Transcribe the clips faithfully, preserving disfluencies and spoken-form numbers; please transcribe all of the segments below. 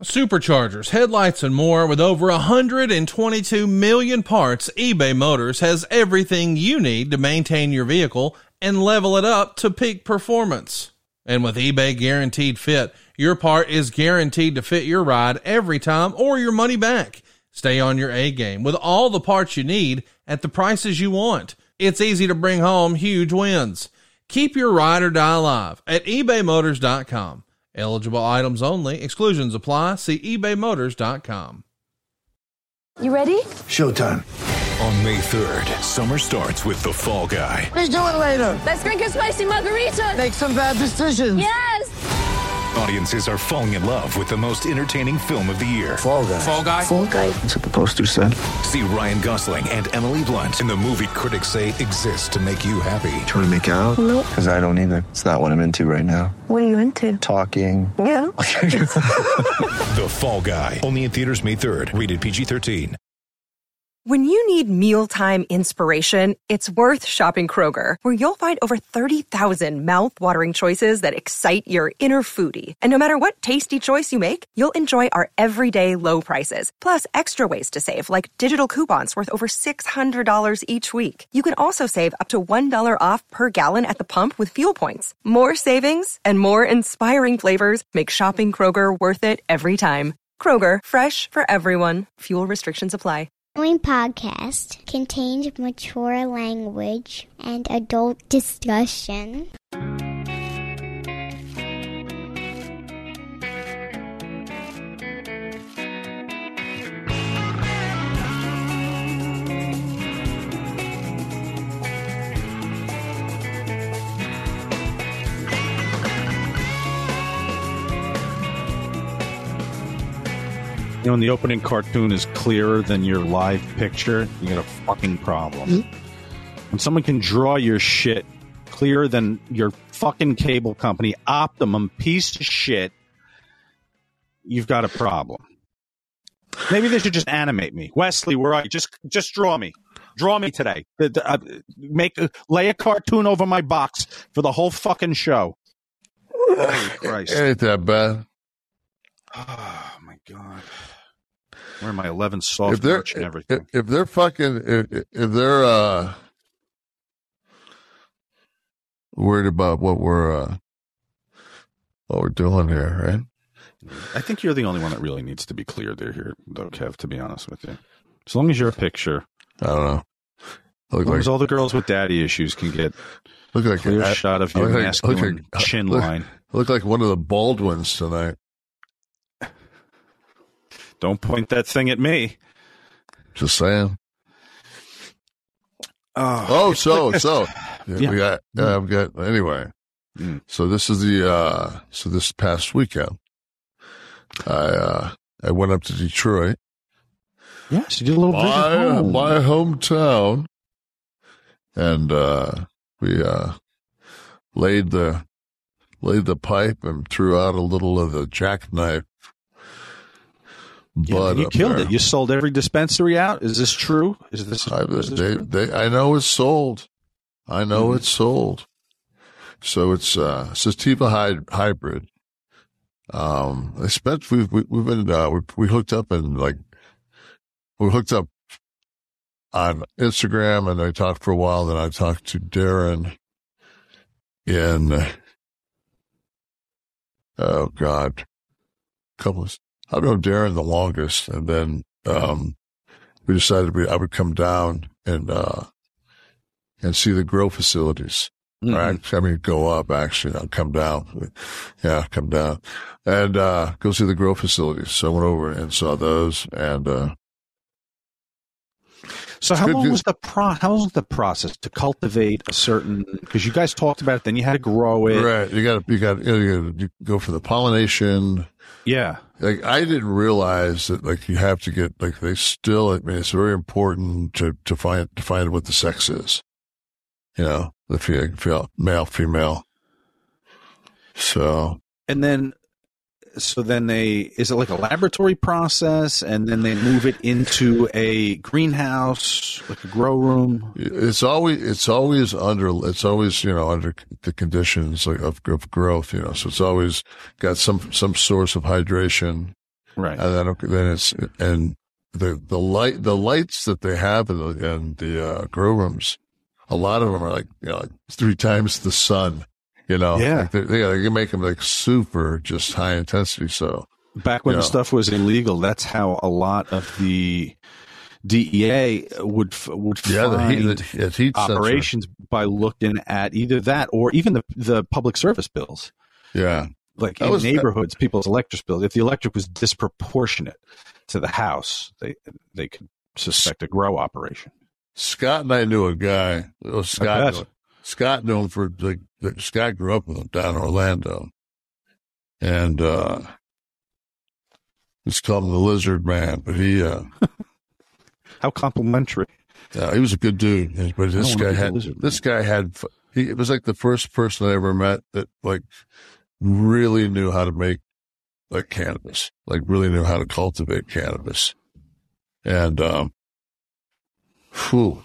Superchargers, headlights, and more. With over one hundred twenty-two million parts, eBay Motors has everything you need to maintain your vehicle and level it up to peak performance. And with eBay Guaranteed Fit, your part is guaranteed to fit your ride every time or your money back. Stay on your A game with all the parts you need at the prices you want. It's easy to bring home huge wins. Keep your ride or die alive at ebay motors dot com. Eligible items only. Exclusions apply. See ebay motors dot com. You ready? Showtime. On May third, summer starts with The Fall Guy. Let's do it later. Let's drink a spicy margarita. Make some bad decisions. Yes! Audiences are falling in love with the most entertaining film of the year. Fall Guy. Fall Guy? Fall Guy. That's what the poster said. See Ryan Gosling and Emily Blunt in the movie critics say exists to make you happy. Trying to make it out? Nope. Because I don't either. It's not what I'm into right now. What are you into? Talking. Yeah. The Fall Guy. Only in theaters May third. Rated P G thirteen. When you need mealtime inspiration, it's worth shopping Kroger, where you'll find over thirty thousand mouth-watering choices that excite your inner foodie. And no matter what tasty choice you make, you'll enjoy our everyday low prices, plus extra ways to save, like digital coupons worth over six hundred dollars each week. You can also save up to one dollar off per gallon at the pump with fuel points. More savings and more inspiring flavors make shopping Kroger worth it every time. Kroger, fresh for everyone. Fuel restrictions apply. The following podcast contains mature language and adult discussion. You know, when the opening cartoon is clearer than your live picture, you got a fucking problem. Mm-hmm. When someone can draw your shit clearer than your fucking cable company, Optimum piece of shit, you've got a problem. Maybe they should just animate me. Wesley, where are you? Just, just draw me. Draw me today. Uh, make a, lay a cartoon over my box for the whole fucking show. Holy Christ! It ain't that bad. Oh my God. Wearing my eleven soft if they're, merch and everything. If, if they're fucking, if, if they're uh, worried about what we're uh, what we're doing here, right? I think you're the only one that really needs to be clear there, here, though, Kev. To be honest with you, as long as you're a picture, I don't know. As long like, as all the girls with daddy issues can get look like a clear I, shot of your like, masculine like, chin look, line. Look like one of the Baldwins tonight. Don't point that thing at me. Just saying. Oh, oh so, so. Yeah. We got, uh, we got, anyway. Mm. So this is the, uh, so this past weekend, I, uh, I went up to Detroit. Yes, you did a little visit my, home. my hometown. And, uh, we, uh, laid the, laid the pipe and threw out a little of the jackknife. Yeah, But you killed there. it. You sold every dispensary out. Is this true? Is this? I, is this they, true? they, I know it's sold. I know Mm-hmm. it's sold. So it's uh, sativa hy- hybrid. Um, I spent we've we, we've been uh, we we hooked up and like we hooked up on Instagram and I talked for a while. Then I talked to Darren in oh god, couple of. I've known Darren the longest, and then um, we decided we, I would come down and uh, and see the grow facilities. Mm-hmm. Right? I mean, go up actually, not come down. Yeah, come down and uh, go see the grow facilities. So I went over and saw those, and uh, so how good, long good. was the pro? How long was the process to cultivate a certain? Because you guys talked about it, then you had to grow it. Right? You got to you got you, you go for the pollination. Yeah. Like I didn't realize that like you have to get like they still I mean it's very important to, to find to find what the sex is. You know, the female, male, female. So And then so then they is it like a laboratory process and then they move it into a greenhouse, like a grow room? it's always it's always under it's always, you know, under the conditions of, of growth, you know. So it's always got some some source of hydration. Right. And then, then it's, and the, the light, the lights that they have in the, in the, uh, grow rooms, a lot of them are like, you know, like three times the sun, you know, yeah. Like they, they, they can make them like super just high intensity. So back when you the know. stuff was illegal, that's how a lot of the D E A would, would yeah, the find heat, the, the heat operations sensor. by looking at either that or even the, the public service bills. Yeah. Like That in was- neighborhoods, people's electric bills, if the electric was disproportionate to the house, they they could suspect a grow operation. Scott and I knew a guy. Well, Scott, bet. knew, Scott knew him for like Scott grew up with him down in Orlando, and uh, let's call him the Lizard Man. But he, uh, How complimentary! yeah, he was a good dude. But this I don't guy wanna be the had Lizard this guy had. He it was like the first person I ever met that like really knew how to make like cannabis, like really knew how to cultivate cannabis, and um. Whew.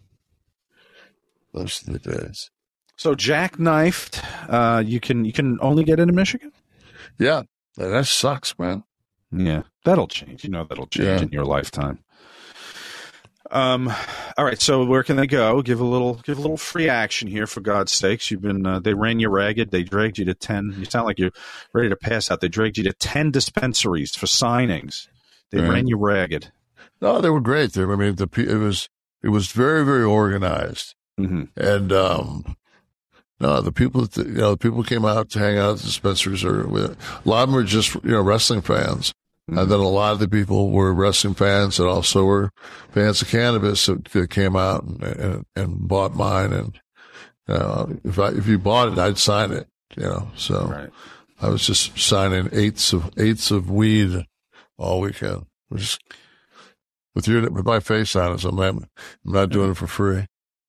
Those are the days. So jackknifed, uh, you can you can only get it in Michigan. Yeah, that sucks, man. Yeah, that'll change. You know, that'll change Yeah. in your lifetime. Um, all right. So where can they go? Give a little, give a little free action here, for God's sakes. You've been, uh, they ran you ragged. They dragged you to ten. You sound like you're ready to pass out. They dragged you to ten dispensaries for signings. They Right. ran you ragged. No, they were great. They, I mean, the it was it was very very organized, mm-hmm. and um, no, the people that you know, the people came out to hang out at the dispensaries. Or a lot of them were just you know wrestling fans. And then a lot of the people were wrestling fans and also were fans of cannabis that, that came out and, and, and bought mine. And, uh, if I, if you bought it, I'd sign it, you know, so Right. I was just signing eighths of, eighths of weed all weekend. Just, with your, with my face on it. So I'm, I'm not doing it for free.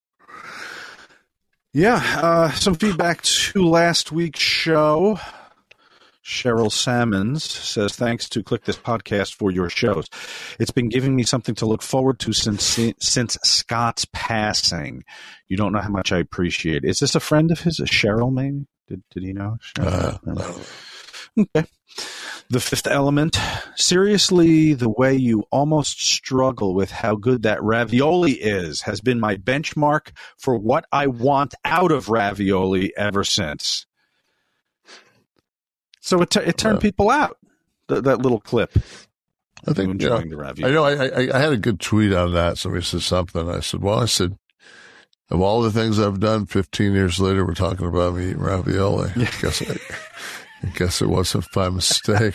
Yeah. Uh, some feedback to last week's show. Cheryl Salmons says, thanks to Click This Podcast for your shows. It's been giving me something to look forward to since since Scott's passing. You don't know how much I appreciate it. Is this a friend of his? A Cheryl, maybe? Did did he know? Uh, okay. The Fifth Element. Seriously, the way you almost struggle with how good that ravioli is has been my benchmark for what I want out of ravioli ever since. So it, t- it turned uh, people out, th- that little clip. I think, you know, the ravioli. I know I, I, I had a good tweet on that. Somebody said something. I said, well, I said, of all the things I've done, fifteen years later, we're talking about me eating ravioli. I guess, I, I guess it wasn't by mistake.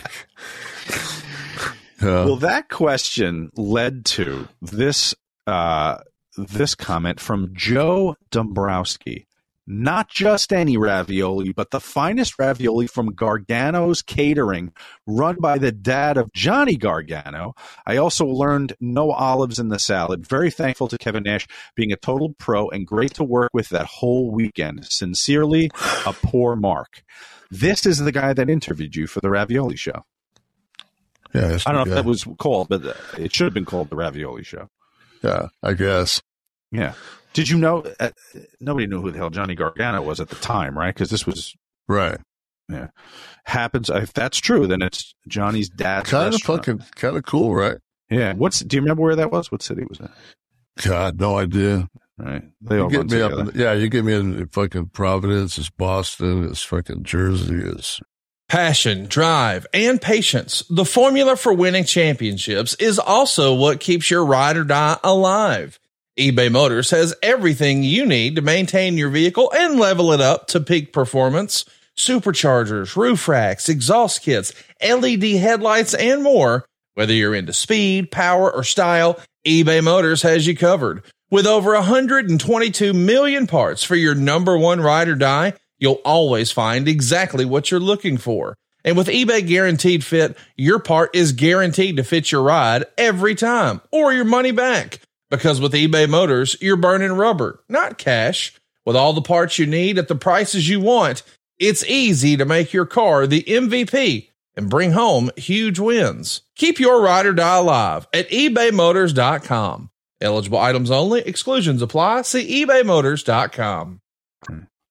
Yeah. Well, that question led to this, uh, this comment from Joe Dombrowski. Not just any ravioli, but the finest ravioli from Gargano's Catering, run by the dad of Johnny Gargano. I also learned no olives in the salad. Very thankful to Kevin Nash being a total pro and great to work with that whole weekend. Sincerely, a poor Mark. This is the guy that interviewed you for the Ravioli Show. Yeah, I don't know if that was called, but it should have been called the Ravioli Show. Yeah, I guess. Yeah. Did you know? Uh, nobody knew who the hell Johnny Gargano was at the time, right? Because this was right. Yeah, happens. If that's true, then it's Johnny's dad's Kind of restaurant. fucking, kind of cool, right? Yeah. What's? Do you remember where that was? What city was that? God, no idea. Right. They You all get run me up. together. In, yeah, you get me in fucking Providence. It's Boston. It's fucking Jersey. It's Passion, drive, and patience. The formula for winning championships is also what keeps your ride or die alive. eBay Motors has everything you need to maintain your vehicle and level it up to peak performance. Superchargers, roof racks, exhaust kits, L E D headlights, and more. Whether you're into speed, power, or style, eBay Motors has you covered. With over one hundred twenty-two million parts for your number one ride or die, you'll always find exactly what you're looking for. And with eBay Guaranteed Fit, your part is guaranteed to fit your ride every time, or your money back. Because with eBay Motors, you're burning rubber, not cash. With all the parts you need at the prices you want, it's easy to make your car the M V P and bring home huge wins. Keep your ride or die alive at ebay motors dot com. Eligible items only. Exclusions apply. See ebay motors dot com.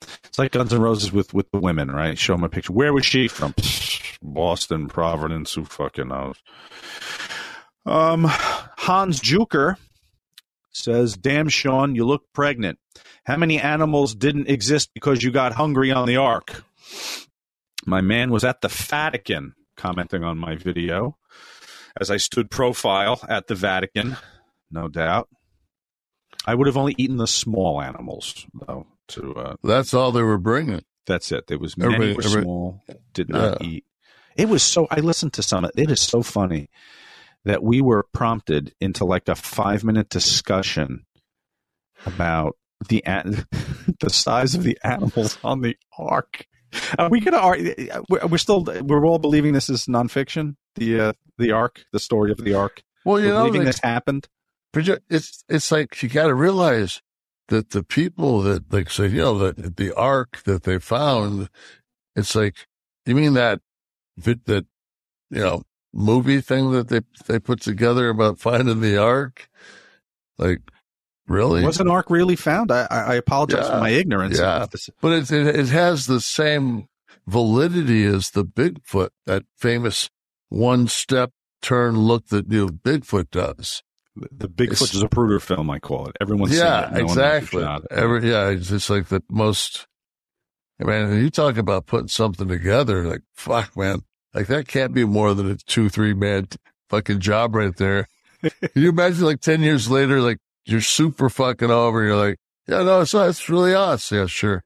It's like Guns N' Roses with, with the women, right? Show them a picture. Where was she from? Boston, Providence, who fucking knows? Um, Hans Juker says, damn, Sean, you look pregnant. How many animals didn't exist because you got hungry on the Ark? My man was at the Vatican, commenting on my video as I stood profile at the Vatican, no doubt. I would have only eaten the small animals, though. To uh, That's all they were bringing. That's it. There was many Everybody- were everybody- small, did not Yeah. eat. It was so, I listened to some, it is so funny that we were prompted into like a five minute discussion about the an- the size of the animals on the Ark. Uh, we could argue, we're, we're still, we're all believing this is nonfiction, the, uh, the Ark, the story of the Ark. Well, you We're know, believing they- this happened. it's it's like you got to realize that the people that like say, you know, that the Ark that they found, it's like, you mean that bit that, you know, movie thing that they they put together about finding the Ark? Like, really? Was an Ark really found? I, I apologize Yeah. for my ignorance. Yeah, but it, it it has the same validity as the Bigfoot, that famous one step turn look that you know, Bigfoot does. The Bigfoot It's- is a Zapruder film, I call it. Everyone's yeah, seen it. No one knows exactly. about it. Every, yeah, it's just like the most. I mean, you talk about putting something together, like fuck, man, like that can't be more than a two, three man fucking job right there. Can you imagine, like ten years later, like you're super fucking over, and you're like, yeah, no, it's it's really us. Yeah, sure.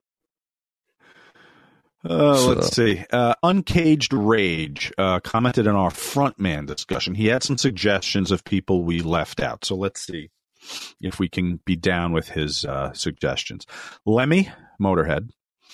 Uh, So- let's see. Uh, Uncaged Rage uh, commented in our frontman discussion. He had some suggestions of people we left out. So let's see if we can be down with his uh, suggestions. Lemmy, Motorhead.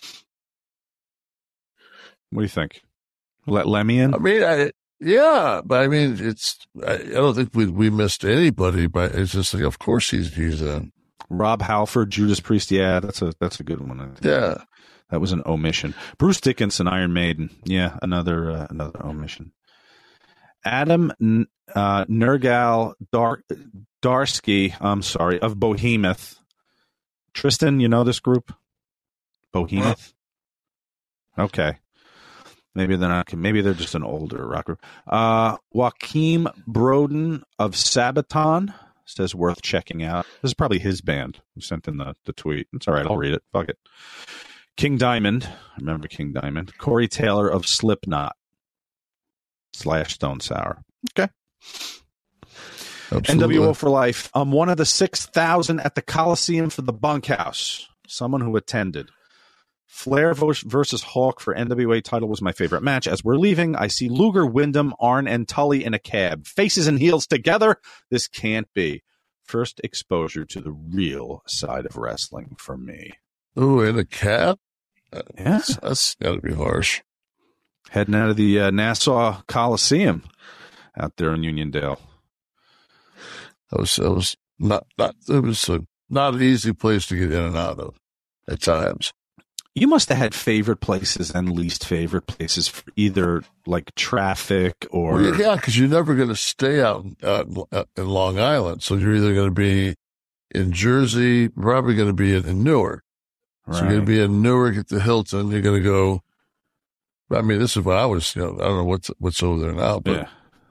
What do you think? Let Lemmy in? I mean, I, yeah, but I mean, it's. I, I don't think we we missed anybody, but it's just like, of course he's he's a Rob Halford, Judas Priest. Yeah, that's a that's a good one. I think. yeah. That was an omission. Bruce Dickinson, Iron Maiden. Yeah, another uh, another omission. Adam uh, Nergal Dar- Darsky, I'm sorry, of Bohemoth. Tristan, you know this group? Bohemoth? Okay. Maybe they're not. Maybe they're just an older rock group. Uh, Joachim Broden of Sabaton says worth checking out. This is probably his band who sent in the, the tweet. It's all right. I'll read it. Fuck it. King Diamond. I remember King Diamond. Corey Taylor of Slipknot slash Stone Sour. Okay. Absolutely. N W O for life. I'm one of the six thousand at the Coliseum for the Bunkhouse. Someone who attended. Flair versus Hawk for N W A title was my favorite match. As we're leaving, I see Luger, Wyndham, Arn, and Tully in a cab. Faces and heels together. This can't be. First exposure to the real side of wrestling for me. Ooh, in a cab? Yeah. That's, that's got to be harsh. Heading out of the uh, Nassau Coliseum out there in Uniondale. That was, that was not, not, it was a, not an easy place to get in and out of at times. You must have had favorite places and least favorite places for either like traffic or. Well, yeah, because you're never going to stay out uh, in Long Island. So you're either going to be in Jersey, probably going to be in, in Newark. Right. So you're going to be in Newark at the Hilton. You're going to go. I mean, this is what I was. You know, I don't know what's what's over there now, but Yeah.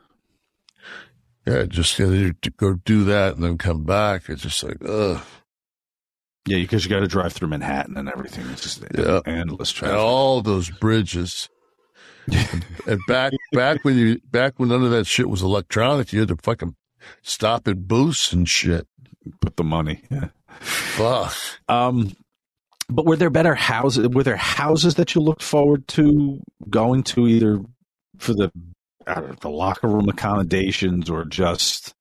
yeah, just you know, you go do that and then come back. It's just like, ugh. Yeah, because you got to drive through Manhattan and everything. It's just Yeah. endless And traffic. all those bridges. And back back when you back when none of that shit was electronic, you had to fucking stop at booths and shit. Put the money. Yeah. Fuck. Um, but were there better houses? Were there houses that you looked forward to going to, either for the I don't know, the locker room accommodations or just,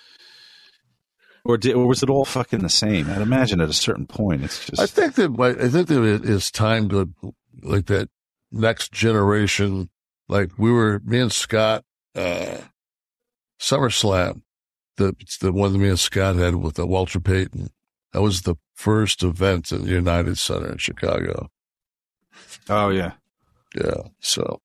or did, or was it all fucking the same? I'd imagine at a certain point it's just. I think that my- I think that it is time to like that next generation. Like we were, me and Scott, uh, SummerSlam, the it's the one that me and Scott had with uh, Walter Payton. That was the first event in the United Center in Chicago. Oh yeah, Yeah. So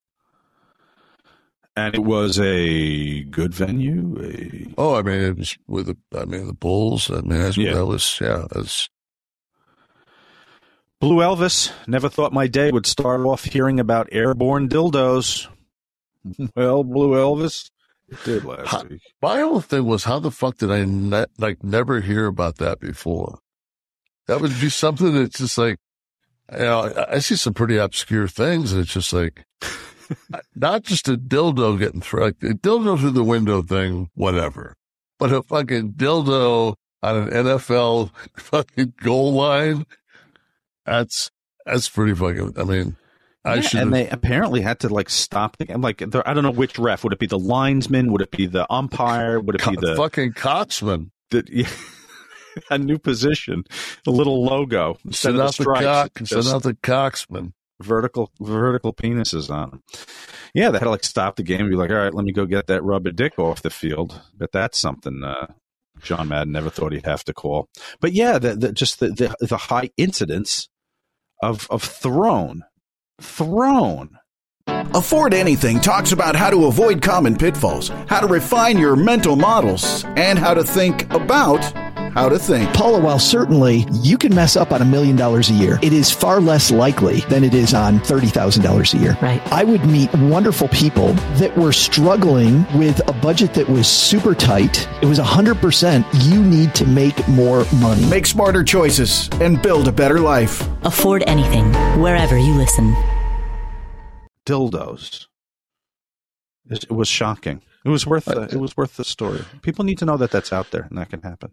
and it was a good venue. A, oh, I mean, it was with the I mean the Bulls. I mean, that's, Yeah. that was yeah. That's Blue Elvis, never thought my day would start off hearing about airborne dildos. Well, Blue Elvis, it did last How, week. My whole thing was, how the fuck did I ne- like never hear about that before? That would be something that's just like, you know, I, I see some pretty obscure things, and it's just like, not just a dildo getting thrown, like a dildo through the window thing, whatever, but a fucking dildo on an N F L fucking goal line. That's that's pretty fucking. I mean, I yeah, should. And they apparently had to like stop the game. Like, I don't know which ref. Would it be the linesman? Would it be the umpire? Would it co- be the fucking coxman? The, yeah, a new position, a little logo instead Send of the out the stripes. cock. just Send out the coxman. vertical vertical penises on them. Yeah, they had to like stop the game and be like, all right, let me go get that rubber dick off the field. But that's something uh, John Madden never thought he'd have to call. But yeah, the, the, just the, the the high incidence of of thrown, thrown. Afford Anything talks about how to avoid common pitfalls, how to refine your mental models, and how to think about how to think. Paula, while certainly you can mess up on a million dollars a year, it is far less likely than it is on thirty thousand dollars a year. Right. I would meet wonderful people that were struggling with a budget that was super tight. It was one hundred percent you need to make more money. Make smarter choices and build a better life. Afford Anything, wherever you listen. Dildos. It was shocking. It was worth the, it was worth the story. People need to know that that's out there and that can happen.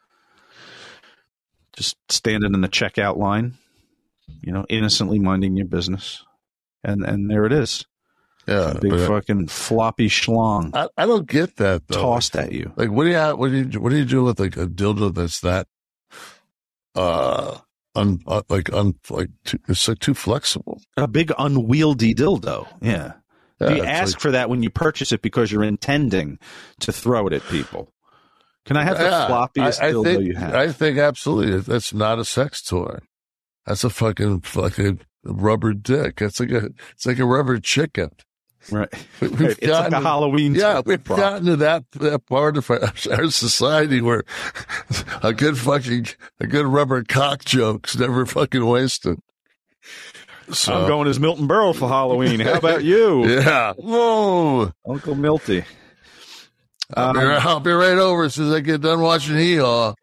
Just standing in the checkout line, you know, innocently minding your business, and and there it is. Yeah, a big but, fucking floppy schlong. I, I don't get that though. Tossed at you. Like, what do you what do you what do you do with like a dildo that's that uh un uh, like un like too, it's like too flexible? A big unwieldy dildo. Yeah. Yeah, do you it's ask like- for that when you purchase it because you're intending to throw it at people? Can I have the Yeah, floppiest I, I dildo think, you have? I think absolutely. That's not a sex toy. That's a fucking like a rubber dick. It's like a it's like a rubber chicken. Right. We- We've Right. It's like gotten a to- Halloween. Yeah, type we've prop. gotten to that that part of our, our society where a good fucking a good rubber cock joke's never fucking wasted. So, I'm going as Milton Berle for Halloween. How about you? Yeah. Whoa. Uncle Milty. I'll, be Um, right, I'll be right over as soon as I get done watching Hee Haw.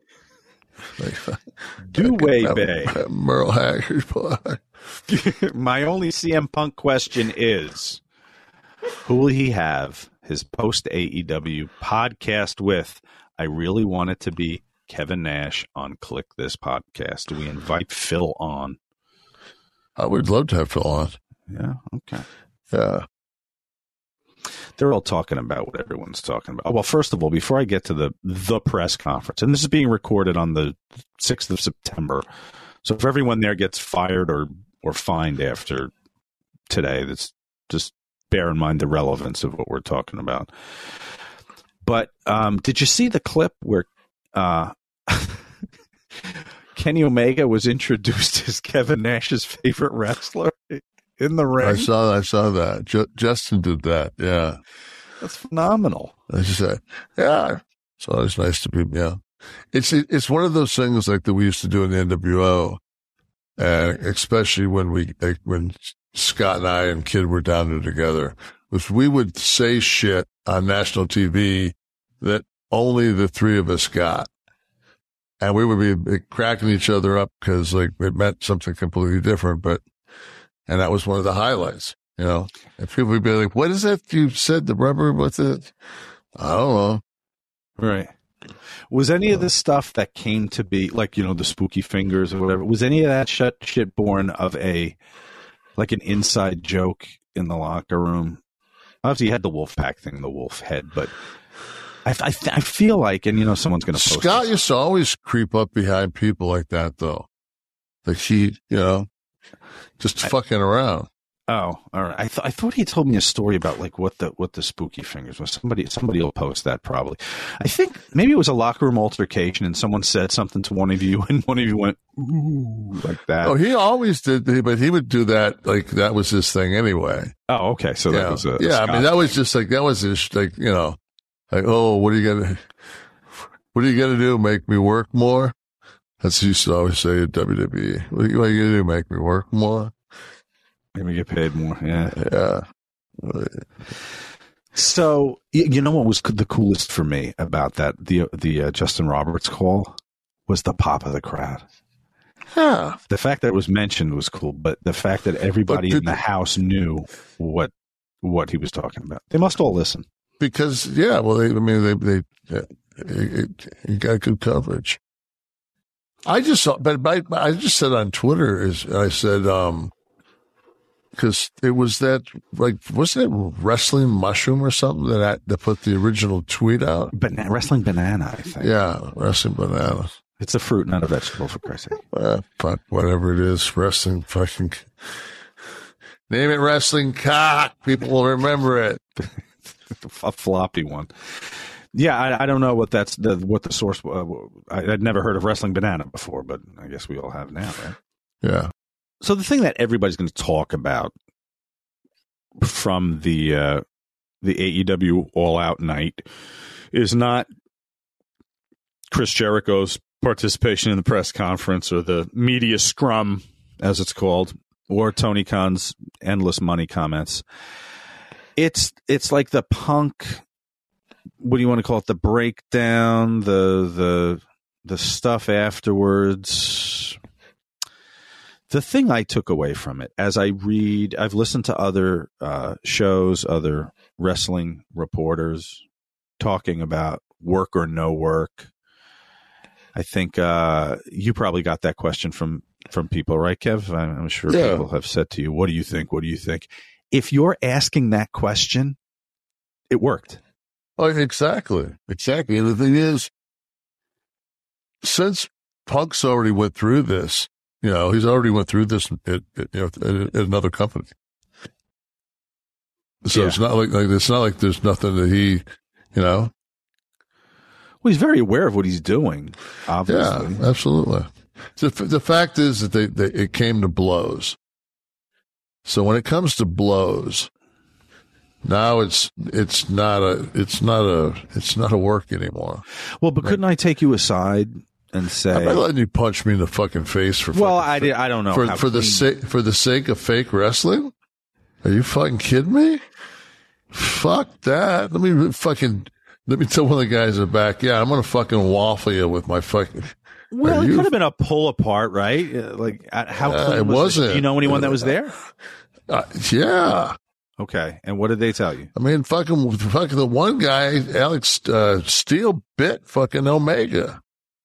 Do-way Bay. Merle Haggard part. My only C M Punk question is, who will he have his post-A E W podcast with? I really want it to be Kevin Nash on Click This Podcast. Do we invite Phil on? I would love to have Phil on. Yeah, okay. Yeah. They're all talking about what everyone's talking about. Well, first of all, before I get to the the press conference, and this is being recorded on the sixth of September, so if everyone there gets fired or or fined after today, that's just bear in mind the relevance of what we're talking about. But um, did you see the clip where uh, Kenny Omega was introduced as Kevin Nash's favorite wrestler in the ring? I saw I saw that. Ju- Justin did that. Yeah. That's phenomenal. I just said, yeah. It's always nice to be, yeah. It's it's one of those things like that we used to do in the N W O, uh, especially when we like, when Scott and I and Kid were down there together. Was we would say shit on national T V that only the three of us got, and we would be cracking each other up because like it meant something completely different. But and that was one of the highlights, you know. And people would be like, "What is that you said? The rubber? What's it?" I don't know. Right. Was any of this stuff that came to be like, you know, the spooky fingers or whatever, was any of that shit, shit born of a, like an inside joke in the locker room? Obviously you had the wolf pack thing, the wolf head, but I, I, I feel like, and you know, someone's going to post Scott this. used to always creep up behind people like that though. Like he, you know, just I, fucking around. Oh, all right. I thought I thought he told me a story about like what the what the spooky fingers was. Somebody somebody will post that probably. I think maybe it was a locker room altercation and someone said something to one of you and one of you went ooh like that. Oh, he always did, but he would do that like that was his thing anyway. Oh, okay. So yeah. that was a, a yeah. Scott I mean, that was just like that was his like you know, like oh, what are you gonna, what are you gonna do? Make me work more? That's what you used to always say at W W E. What are you going to do? Make me work more? Make me get paid more. Yeah. Yeah. So, you know what was the coolest for me about that, the the uh, Justin Roberts call, was the pop of the crowd. Yeah. The fact that it was mentioned was cool, but the fact that everybody did, in the house knew what what he was talking about. They must all listen. Because, yeah, well, they, I mean, they, they, it, it, it got good coverage. I just saw, but I, I just said on Twitter, is I said, um, because it was that, like, wasn't it Wrestling Mushroom or something that I, that put the original tweet out? Bana- Wrestling Banana, I think. Yeah, Wrestling Banana. It's a fruit, not a vegetable, for Christ's sake. Uh, fuck, whatever it is, wrestling fucking. Name it Wrestling Cock. People will remember it. A floppy one. Yeah, I, I don't know what that's the what the source. Uh, I, I'd never heard of Wrestling Banana before, but I guess we all have now, right? Yeah. So the thing that everybody's going to talk about from the uh, the A E W All Out night is not Chris Jericho's participation in the press conference or the media scrum, as it's called, or Tony Khan's endless money comments. It's it's like the Punk. What do you want to call it? The breakdown, the the the stuff afterwards. The thing I took away from it, as I read, I've listened to other uh, shows, other wrestling reporters talking about work or no work. I think uh, you probably got that question from, from people, right, Kev? I'm sure yeah. people have said to you, what do you think? What do you think? If you're asking that question, it worked. Oh, exactly. Exactly. And the thing is, since Punk's already went through this, you know, he's already went through this at, at, you know, at, at another company. So yeah. it's not like, like, it's not like there's nothing that he, you know. Well, he's very aware of what he's doing, obviously. Yeah, absolutely. The, the fact is that they, they, it came to blows. So when it comes to blows, now it's it's not a it's not a it's not a work anymore. Well, but couldn't I take you aside and say, I'm not letting you punch me in the fucking face for well, fucking, I did I don't know for how for the sake for the sake of fake wrestling. Are you fucking kidding me? Fuck that. Let me fucking let me tell one of the guys in the back. Yeah, I'm gonna fucking waffle you with my fucking. Well, Are it you, could have been a pull apart, right? Uh, like how uh, clean it was wasn't. The, you know anyone that was there? Uh, yeah. Okay, and what did they tell you? I mean, fucking, fucking the one guy, Alex uh, Steele, bit fucking Omega.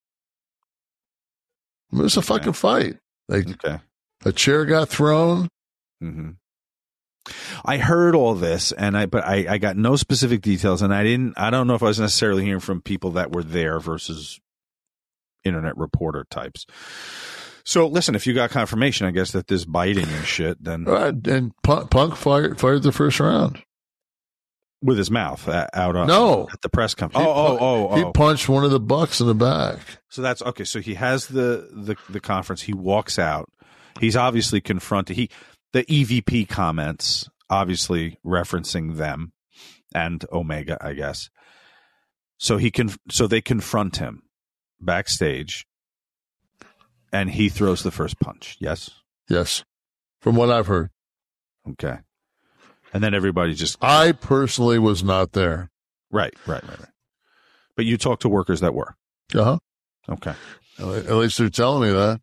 It was a okay. fucking fight. Like, okay. A chair got thrown. Mm-hmm. I heard all this, and I, but I, I got no specific details, and I didn't. I don't know if I was necessarily hearing from people that were there versus internet reporter types. So listen, if you got confirmation, I guess that this biting and shit, then right, and Punk, Punk fired fired the first round with his mouth out on no at the press conference. He, oh, oh, oh, oh, he punched one of the Bucks in the back. So that's okay. So he has the the the conference. He walks out. He's obviously confronted. He the E V P comments, obviously referencing them and Omega, I guess. So he can. So they confront him backstage. And he throws the first punch. Yes? Yes. From what I've heard. Okay. And then everybody just... I personally was not there. Right, right, right, right. But you talked to workers that were? Uh-huh. Okay. At least they're telling me that.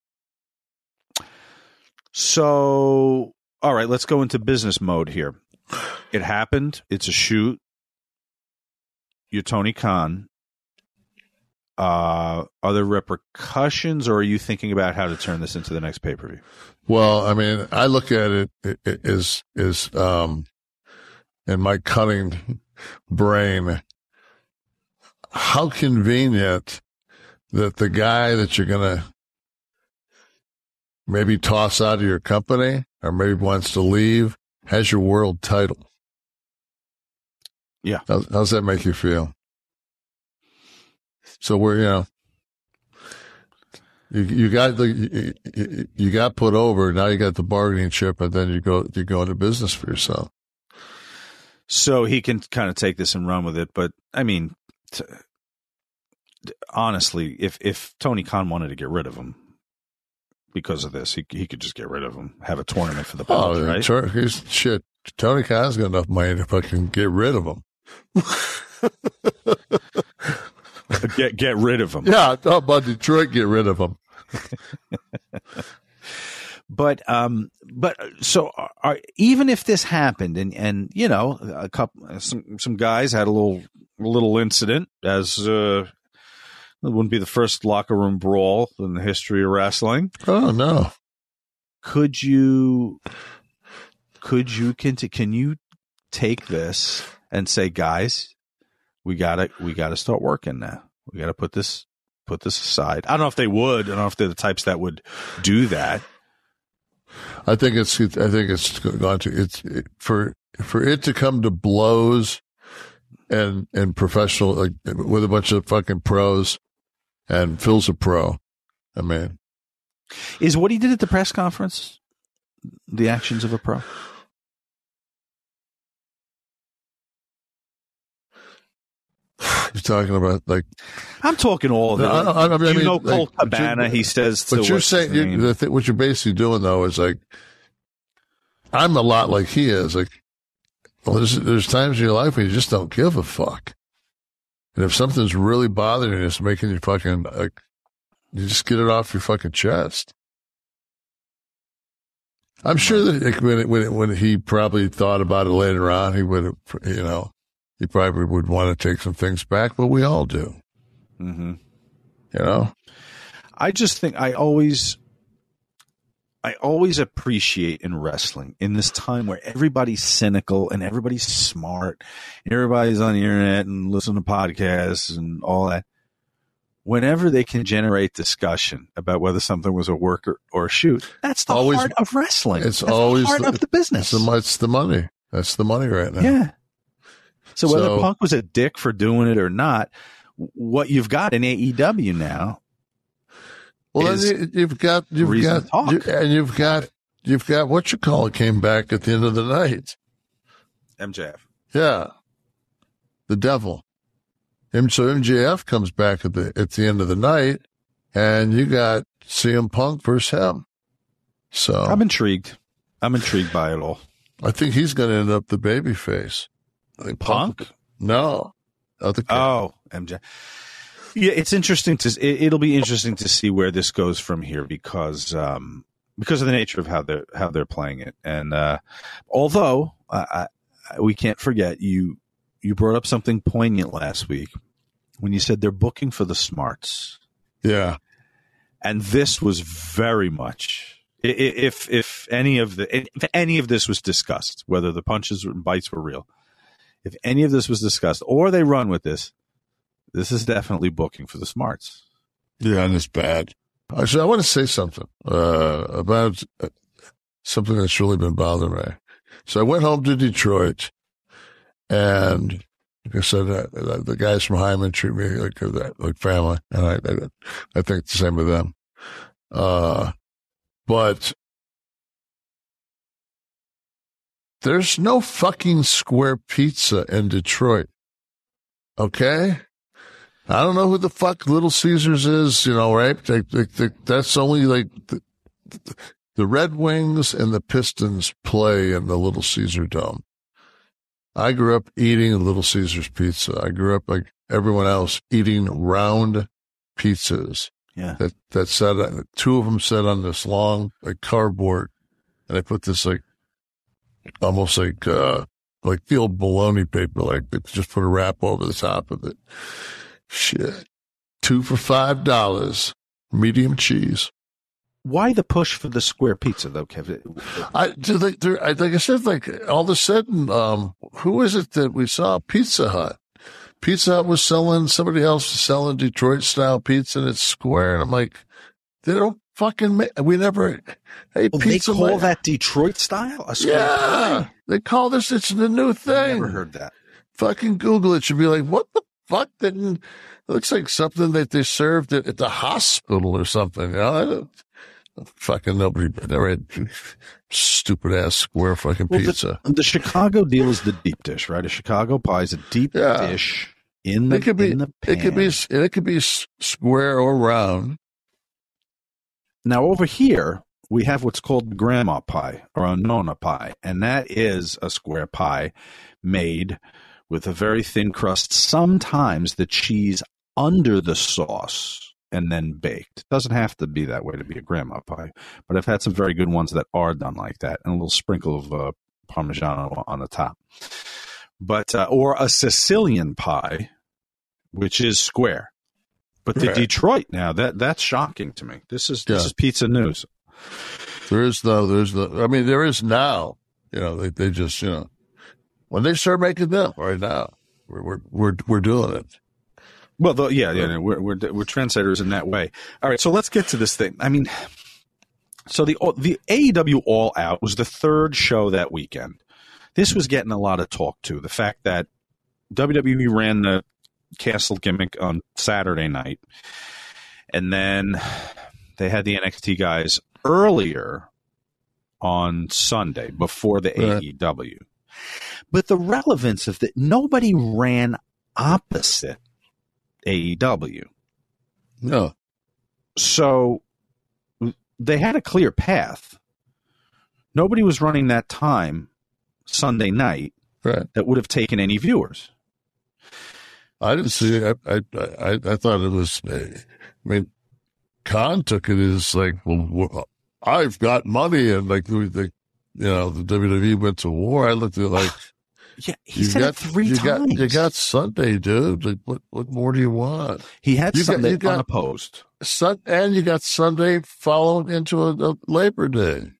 So, all right, let's go into business mode here. It happened. It's a shoot. You're Tony Khan. Uh, are there repercussions, or are you thinking about how to turn this into the next pay-per-view? Well, I mean, I look at it, it, it is, is, um, in my cunning brain, how convenient that the guy that you're going to maybe toss out of your company or maybe wants to leave has your world title. Yeah. How, how's that make you feel? So we're, you know, you, you got the, you, you got put over. Now you got the bargaining chip, and then you go, you go into business for yourself. So he can kind of take this and run with it. But I mean, t- honestly, if if Tony Khan wanted to get rid of him because of this, he he could just get rid of him, have a tournament for the belt, oh, right? Sure. He's, shit, Tony Khan's got enough money to fucking get rid of him. get get rid of him. Yeah, how about Detroit? Get rid of him. But um, but so are, even if this happened, and, and you know, a couple some some guys had a little a little incident, as uh, it wouldn't be the first locker room brawl in the history of wrestling. Oh no! Could you could you can can you take this and say, guys, we gotta we gotta start working now. We gotta put this put this aside. I don't know if they would. I don't know if they're the types that would do that. I think it's. I think it's gone to. It's it, for for it to come to blows, and and professional like with a bunch of fucking pros, and Phil's a pro. I mean, is what he did at the press conference the actions of a pro? You're talking about like I'm talking all of it. I, I, I mean, you know, like, Colt Cabana. He says, but you're saying you, the th- what you're basically doing though is like I'm a lot like he is. Like, well, there's there's times in your life where you just don't give a fuck, and if something's really bothering you, it's making you fucking like you just get it off your fucking chest. I'm sure that like, when when when he probably thought about it later on, he would have, you know. He probably would want to take some things back, but we all do. Mm-hmm. You know? I just think I always, I always appreciate in wrestling in this time where everybody's cynical and everybody's smart and everybody's on the internet and listen to podcasts and all that. Whenever they can generate discussion about whether something was a work or, or a shoot, that's the always, heart of wrestling. It's that's always the heart the, of the business. It's the, it's the money. That's the money right now. Yeah. So whether So- Punk was a dick for doing it or not, what you've got in A E W now, Well, is then you- you've got you've reason got to talk. you, and you've got you've got what you call it came back at the end of the night. M J F. Yeah, the devil. M so M J F comes back at the at the end of the night, and you got C M Punk versus him. So I'm intrigued. I'm intrigued by it all. I think he's going to end up the babyface. I think Punk? No, other kid. Oh, M J. Yeah, it's interesting to. It, it'll be interesting to see where this goes from here because um, because of the nature of how they're how they're playing it. And uh, although uh, I, we can't forget you you brought up something poignant last week when you said they're booking for the smarts. Yeah, and this was very much. If if any of the if any of this was discussed, whether the punches and bites were real. If any of this was discussed or they run with this, this is definitely booking for the smarts. Yeah, and it's bad. Actually, I want to say something uh, about uh, something that's really been bothering me. So I went home to Detroit, and like I said, uh, the guys from Hyman treat me like that, like family, and I, I, I think it's the same with them. Uh, but there's no fucking Square Pizza in Detroit. Okay? I don't know who the fuck Little Caesars is, you know, right? They, they, they, that's only like the, the Red Wings and the Pistons play in the Little Caesar Dome. I grew up eating Little Caesars pizza. I grew up like everyone else eating round pizzas. Yeah. That, that sat, two of them sat on this long like cardboard, and they put this like, almost like, uh, like the old bologna paper, like they just put a wrap over the top of it. Shit. Two for five dollars. Medium cheese. Why the push for the square pizza, though, Kevin? I, do they, there, I, like I said, like all of a sudden, um, who is it that we saw? Pizza Hut. Pizza Hut was selling, somebody else was selling Detroit style pizza and it's square. And I'm like, they don't fucking make, we never, hey, well, pizza. They call man. that Detroit style? A square Yeah. pie? They call this, it's the new thing. I never heard that. Fucking Google it. Should be like, what the fuck? Didn't, it looks like something that they served at, at the hospital or something. You know, I don't, fucking nobody never had stupid ass square fucking Well, pizza. The, the Chicago deal is the deep dish, right? A Chicago pie is a deep Yeah. dish in the it could be in the pan. it could be it could be s- square or round. Now over here we have what's called grandma pie or a nonna pie, and that is a square pie made with a very thin crust. Sometimes the cheese under the sauce and then baked. It doesn't have to be that way to be a grandma pie, but I've had some very good ones that are done like that, and a little sprinkle of uh, Parmigiano on the top. But uh, or a Sicilian pie, which is square. But the Right. Detroit now that that's shocking to me. This is this Yeah. is pizza news. There is no, there's the, I mean, there is now, you know, they, they just, you know, when they start making them right now, we're, we're, we're, we're doing it. Well, the, yeah, yeah, we're, we're we're trendsetters in that way. All right, so let's get to this thing. I mean, so the the A E W All Out was the third show that weekend. This was getting a lot of talk too. The fact that W W E ran the Castle gimmick on Saturday night, and then they had the N X T guys earlier on Sunday before the Right. A E W. But the relevance of that, nobody ran opposite A E W. No. So they had a clear path. Nobody was running that time Sunday night Right. that would have taken any viewers. I didn't see it. I, I, I, I thought it was, I mean, Khan took it as like, well, I've got money, and like, the, the, you know, the W W E went to war. I looked at it like, yeah, he you said got, it three you times. Got, you got Sunday, dude. Like, what, what more do you want? He had You got- Sunday you got- unopposed. Sun, and you got Sunday following into a, a Labor Day.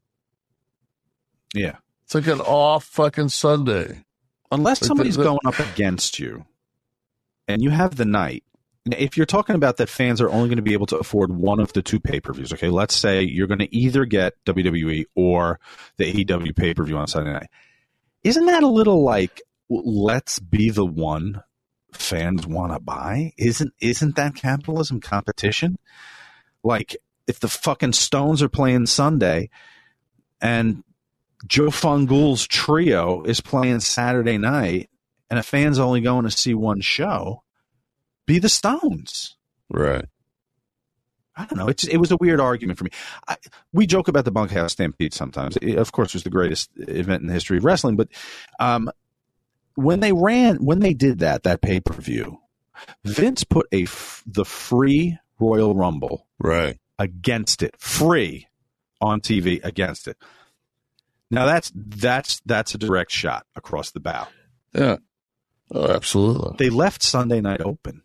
Yeah. It's like an off fucking Sunday. Unless Like somebody's the- the- going up against you and you have the night. If you're talking about that fans are only going to be able to afford one of the two pay-per-views, okay, let's say you're going to either get W W E or the A E W pay-per-view on Sunday night. Isn't that a little like, let's be the one fans want to buy? Isn't isn't that capitalism competition? Like, if the fucking Stones are playing Sunday and Joe Fungool's trio is playing Saturday night and a fan's only going to see one show, be the Stones. Right. I don't know. It's, it was a weird argument for me. I, we joke about the Bunkhouse Stampede sometimes. It, of course, it was the greatest event in the history of wrestling. But um, when they ran, when they did that, that pay-per-view, Vince put a f- the free Royal Rumble right against it, free on T V against it. Now that's that's that's a direct shot across the bow. Yeah. Oh, absolutely. They left Sunday night open.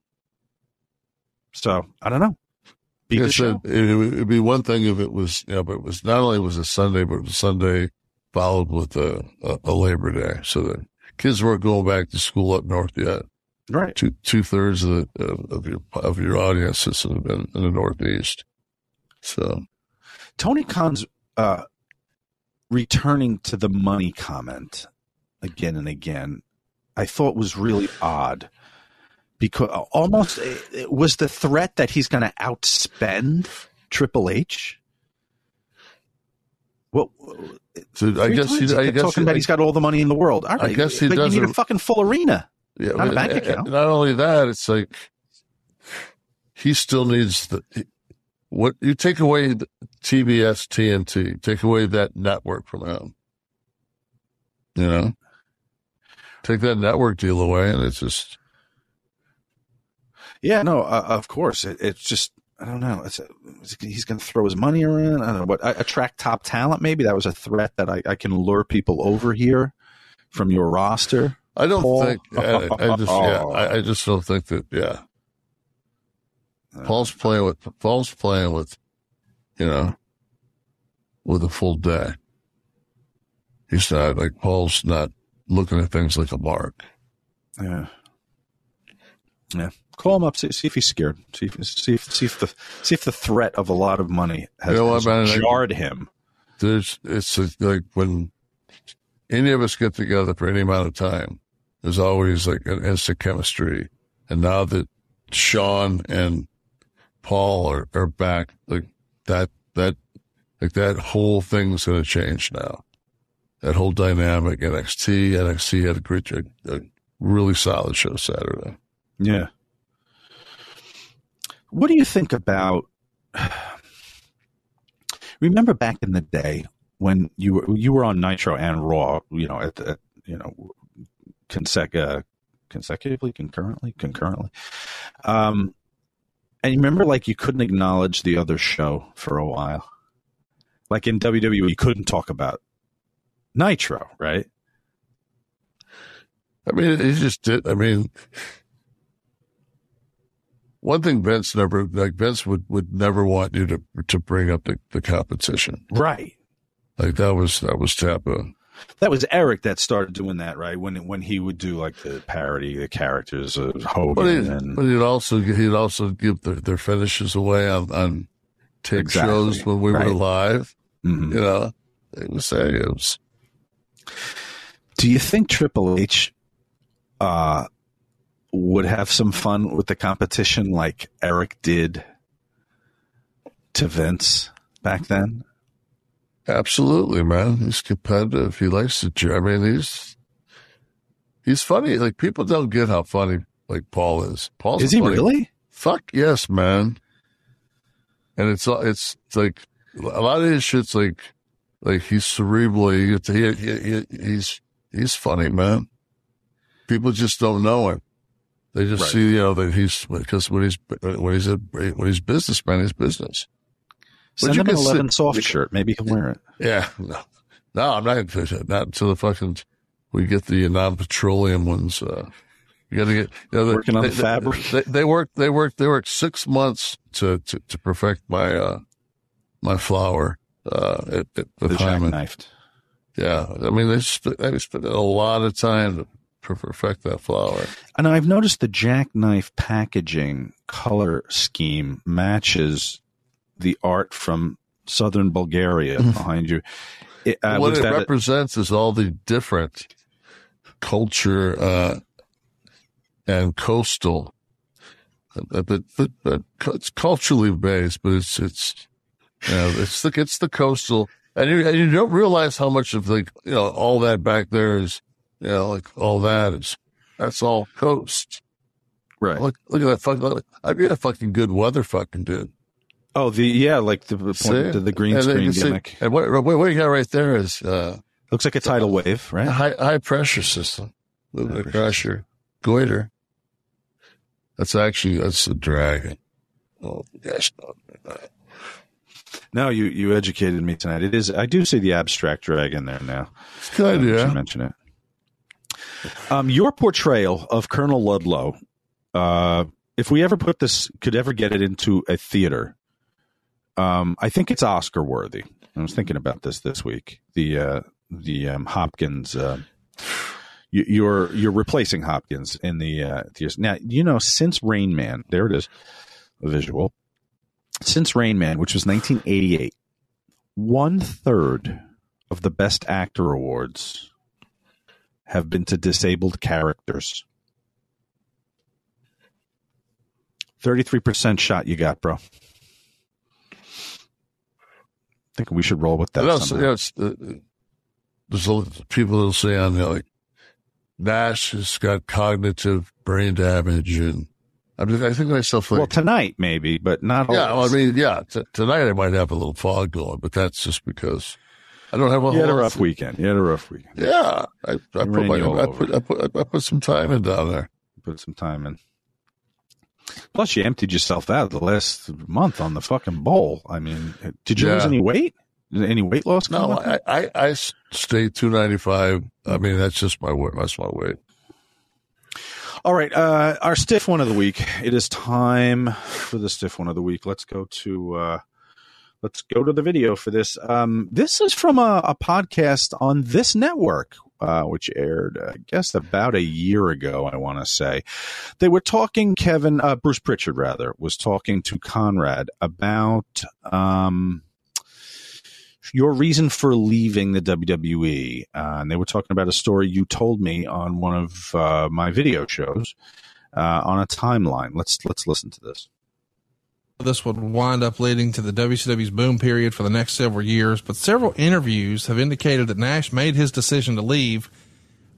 So I don't know. Be the Yes, show. it, it would be one thing if it was, you know, but it was not only was it Sunday, but it was Sunday followed with a, a, a Labor Day. So the kids weren't going back to school up north yet. Right. Two two thirds of the of, of your of your audience is in, in the Northeast. So Tony Khan's uh, returning to the money comment again and again, I thought was really odd. Because almost it was the threat that he's going to outspend Triple H. Well, so I guess he, he, I guess talking he, about he's got all the money in the world. All right, I guess he but doesn't. you need a fucking full arena, Yeah, not a but- bank and- account. and not only that, it's like he still needs the. What you take away the T B S, T N T, take away that network from him. You know, take that network deal away, and it's just. Yeah, no, uh, of course. It, it's just, I don't know. It's, it's he's going to throw his money around. I don't know what. Attract top talent. Maybe that was a threat that I, I can lure people over here from your roster. I don't Paul. think. I, I just, yeah, I, I just don't think that. Yeah, Paul's playing with. Paul's playing with, you know, with a full day. He's not like Paul's not looking at things like a mark. Yeah. Yeah. Call him up. See, see if he's scared. See if, see if see if the see if the threat of a lot of money has, You know what, has man? jarred him. There's, it's like when any of us get together for any amount of time, there's always like an instant chemistry. And now that Sean and Paul are, are back, like that, that, like that whole thing's going to change now. That whole dynamic, N X T, N X T had a great, a, really solid show Saturday. Yeah. What do you think about? Remember back in the day when you were you were on Nitro and Raw, you know, at the you know, consec- uh, consecutively, concurrently, concurrently. Um, and you remember, like, you couldn't acknowledge the other show for a while. Like in W W E, you couldn't talk about Nitro, right? I mean, he just did. I mean, one thing Vince never, like Vince would, would never want you to to bring up the, the competition, right? Like that was that was taboo. That was Eric that started doing that, right? When when he would do like the parody, the characters of Hogan, but, he, and but he'd also he'd also give their, their finishes away on on tape exactly. shows when we right. were live. Mm-hmm. You know, it was saying it was. Do you think Triple H uh, would have some fun with the competition like Eric did to Vince back then? Absolutely, man. He's competitive. He likes to. I mean, he's he's funny. Like people don't get how funny like Paul is. Paul's is he funny. really? Fuck yes, man. And it's it's like a lot of his shit's like like he's cerebrally. He, he, he, he's he's funny, man. People just don't know him. They just right. see, you know, that he's because when he's when he's a when he's businessman, he's business. Send him an eleven soft shirt. Maybe he'll wear it. Yeah. No, no I'm not not until the fucking we get the non-petroleum ones. Uh, you got to get you know, working they, on they, the fabric. They, they worked. They worked. They worked six months to to, to perfect my uh, my flour. Uh, at, at, with the Hyman. jackknifed. Yeah, I mean they spent, they spent a lot of time to perfect that flour. And I've noticed the jackknife packaging color scheme matches the art from southern Bulgaria behind you. It, uh, what it that represents a- is all the different culture uh, and coastal, but, but, but it's culturally based. But it's it's you know, it's the it's the coastal, and you and you don't realize how much of like you know all that back there is you know like all that is that's all coast. Right. Look look at that fucking. I'd be a fucking good weather fucking dude. Oh, the yeah, like the point, the, the green and screen gimmick. See, and what, what, what you got right there is uh, looks like a tidal wave, right? A high, high pressure system across your goiter. That's actually that's a dragon. Oh gosh, no. No, you you educated me tonight. It is. I do see the abstract dragon there now. It's good, uh, yeah. You mention it. Um, your portrayal of Colonel Ludlow. Uh, if we ever put this, could ever get it into a theater. Um, I think it's Oscar worthy. I was thinking about this this week. The uh, the um, Hopkins. Uh, you, you're you're replacing Hopkins in the uh, theaters. Now you know since Rain Man. There it is, a visual. Since Rain Man, which was nineteen eighty-eight, one third of the Best Actor awards have been to disabled characters. Thirty-three percent shot you got, bro. I think we should roll with that. Also, you know, it's, uh, there's a, people that'll say on you know, like Nash has got cognitive brain damage, and I mean, I think to myself like, well, tonight maybe, but not. Yeah, always. well, I mean, yeah, t- tonight I might have a little fog going, but that's just because I don't have a. You whole had a lot rough of, weekend. You had a rough weekend. Yeah, I, I put my, you all I put, I put, I put some time in down there. Put some time in. Plus, you emptied yourself out the last month on the fucking bowl. I mean, did you Yeah. lose any weight? Any weight loss? No, I, I, I stayed two ninety-five. I mean, that's just my weight. That's my weight. All right. Uh, our stiff one of the week. It is time for the stiff one of the week. Let's go to, uh, let's go to the video for this. Um, this is from a, a podcast on this network, uh, which aired, I guess, about a year ago, I want to say. They were talking, Kevin, uh, Bruce Pritchard, rather, was talking to Conrad about, um, your reason for leaving the W W E. Uh, and they were talking about a story you told me on one of uh, my video shows uh, on a timeline. Let's let's listen to this. This would wind up leading to the W C W's boom period for the next several years, but several interviews have indicated that Nash made his decision to leave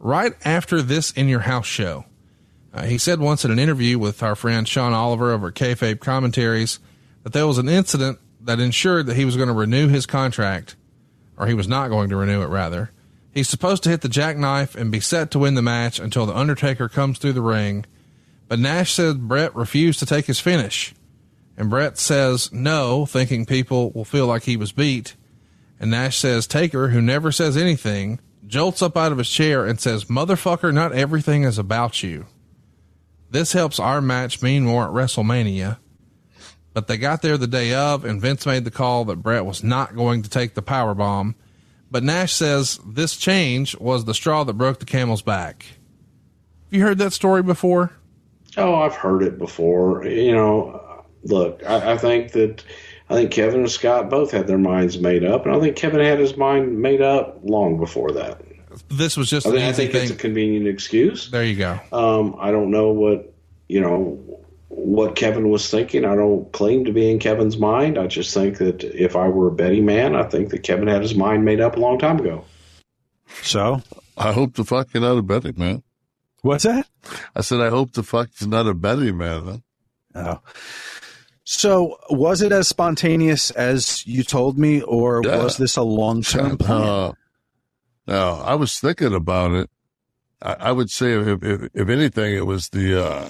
right after this In Your House show. Uh, he said once in an interview with our friend Sean Oliver over at Kayfabe Commentaries that there was an incident that ensured that he was going to renew his contract, or he was not going to renew it, rather. He's supposed to hit the jackknife and be set to win the match until The Undertaker comes through the ring. But Nash said Bret refused to take his finish. And Bret says no, thinking people will feel like he was beat. And Nash says Taker, who never says anything, jolts up out of his chair and says, "Motherfucker, not everything is about you." This helps our match mean more at WrestleMania. But they got there the day of, and Vince made the call that Bret was not going to take the power bomb. But Nash says this change was the straw that broke the camel's back. Have you heard that story before? Oh, I've heard it before. You know, look, I, I think that I think Kevin and Scott both had their minds made up, and I think Kevin had his mind made up long before that. This was just I, an mean, I easy think thing. it's a convenient excuse. There you go. Um, I don't know what, you know, what Kevin was thinking. I don't claim to be in Kevin's mind. I just think that if I were a betting man, I think that Kevin had his mind made up a long time ago. So? I hope the fuck you're not a betting man. What's that? I said, I hope the fuck you're not a betting man. Huh? Oh. So was it as spontaneous as you told me, or Yeah. was this a long-term plan? Uh, no, I was thinking about it. I, I would say, if, if, if anything, it was the uh,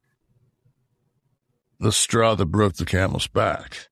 the straw that broke the camel's back.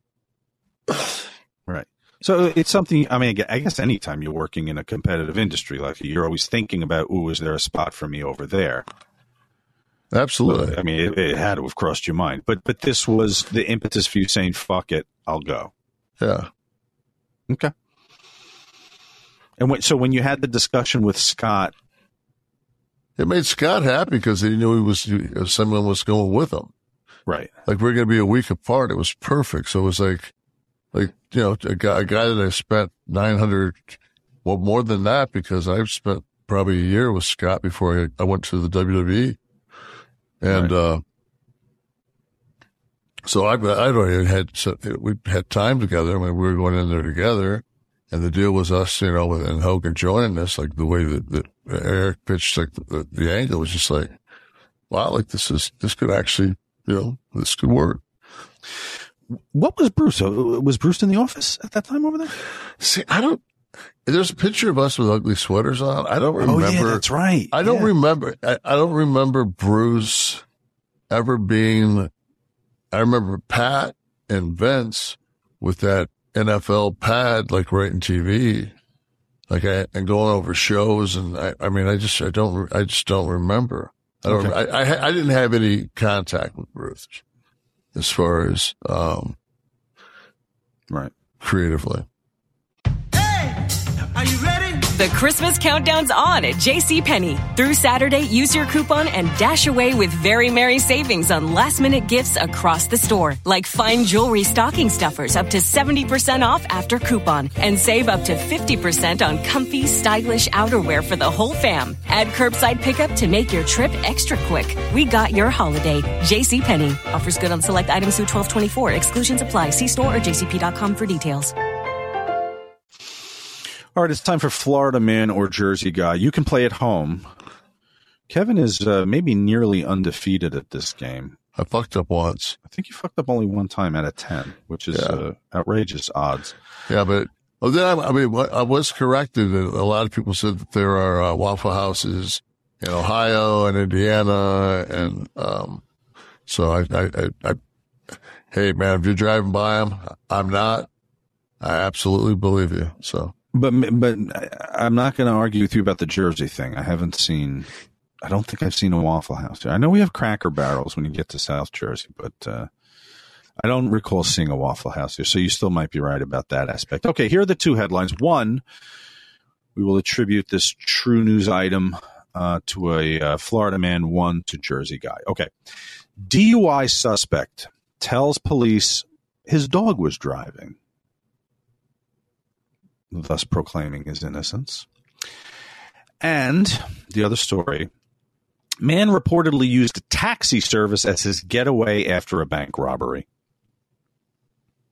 Right. So it's something, I mean, I guess anytime you're working in a competitive industry, like you're always thinking about, ooh, is there a spot for me over there? Absolutely. But, I mean, it, it had to have crossed your mind. But but this was the impetus for you saying, fuck it, I'll go. Yeah. Okay. And when, so when you had the discussion with Scott, it made Scott happy because he knew he was someone was going with him. Right. Like, we're going to be a week apart. It was perfect. So it was like, like, you know, a guy, a guy that I spent nine hundred, well, more than that, because I've spent probably a year with Scott before I, I went to the W W E. And, right. uh, so I, I'd already had, so we had time together. I mean, we were going in there together, and the deal was us, you know, and Hogan joining us, like the way that, that Eric pitched, like the, the angle was just like, wow, like this is, this could actually, you know, this could work. What was Bruce? Was Bruce in the office at that time over there? See, I don't, there's a picture of us with ugly sweaters on. I don't remember. Oh, yeah, that's right. I don't yeah. remember. I, I don't remember Bruce ever being, I remember Pat and Vince with that N F L pad, like right in T V, like I, and going over shows. And I, I mean, I just, I don't, I just don't remember. I don't, okay. I, I, I didn't have any contact with Bruce as far as, um, right. creatively. Are you ready? The Christmas countdown's on at JCPenney. Through Saturday, use your coupon and dash away with very merry savings on last-minute gifts across the store. Like fine jewelry stocking stuffers up to seventy percent off after coupon. And save up to fifty percent on comfy, stylish outerwear for the whole fam. Add curbside pickup to make your trip extra quick. We got your holiday. JCPenney. Offers good on select items through twelve twenty-four. Exclusions apply. See store or j c p dot com for details. All right, it's time for Florida Man or Jersey Guy. You can play at home. Kevin is uh, maybe nearly undefeated at this game. I fucked up once. I think you fucked up only one time out of ten, which is yeah. uh, outrageous odds. Yeah, but well, then I, I mean, I was corrected. A lot of people said that there are uh, Waffle Houses in Ohio and Indiana, and um, so I, I, I, I, hey man, if you're driving by them, I'm not. I absolutely believe you. So. But but I'm not going to argue with you about the Jersey thing. I haven't seen, I don't think I've seen a Waffle House here. I know we have Cracker Barrels when you get to South Jersey, but uh, I don't recall seeing a Waffle House here. So you still might be right about that aspect. Okay, here are the two headlines. One, we will attribute this true news item uh, to a uh, Florida man, one to Jersey Guy. Okay, D U I suspect tells police his dog was driving, thus proclaiming his innocence. And the other story, man reportedly used a taxi service as his getaway after a bank robbery.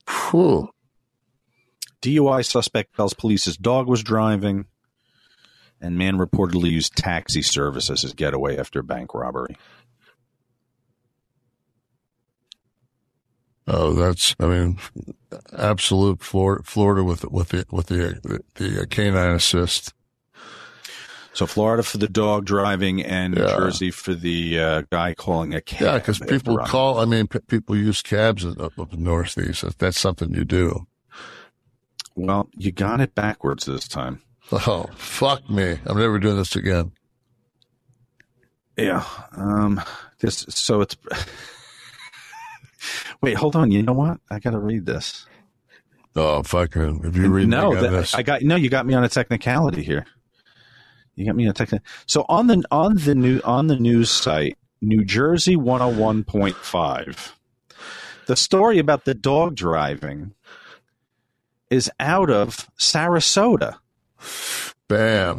Whew. D U I suspect tells police his dog was driving. And man reportedly used taxi service as his getaway after bank robbery. Oh, that's, I mean, absolute Florida, Florida with, with the, with the, the, the canine assist. So Florida for the dog driving and New yeah. Jersey for the uh, guy calling a cab. Yeah, because people call, I mean, p- people use cabs up, up in the Northeast. That's something you do. Well, you got it backwards this time. Oh, fuck me. I'm never doing this again. Yeah. Um, this, so it's, wait, hold on. You know what? I got to read this. Oh, fucking, if you read no, I got that, this. I got, no, you got me on a technicality here. You got me on a technicality. So on the, on the new, on the news site, New Jersey one oh one point five, the story about the dog driving is out of Sarasota. Bam.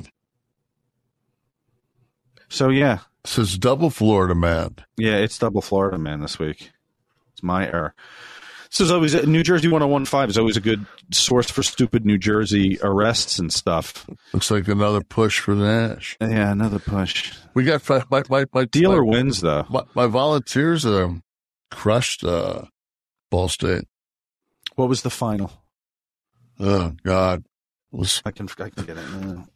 So, yeah. This is double Florida man. Yeah, it's double Florida man this week. It's my error. This is always New Jersey one oh one point five is always a good source for stupid New Jersey arrests and stuff. Looks like another push for Nash. Yeah, another push. We got my my my, my dealer my, wins though. My, my Volunteers um, crushed uh, Ball State. What was the final? Oh God, it was I can I can get it now.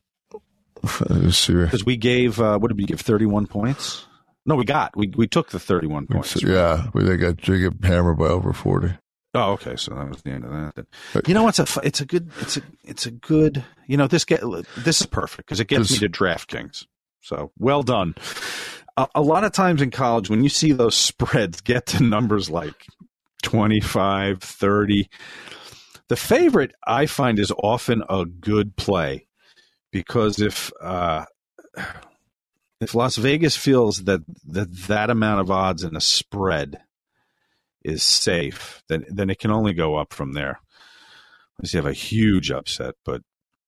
Because we gave uh, what did we give? Thirty-one points. No, we got we we took the thirty-one points. Yeah, we they got they get hammered by over forty. Oh, okay. So that was the end of that. You know what's a it's a good it's a it's a good you know this get this is perfect because it gets me to DraftKings. So well done. A, a lot of times in college when you see those spreads get to numbers like twenty-five, thirty, the favorite I find is often a good play because if uh, if Las Vegas feels that that, that amount of odds in a spread is safe, then then it can only go up from there. Unless you have a huge upset. But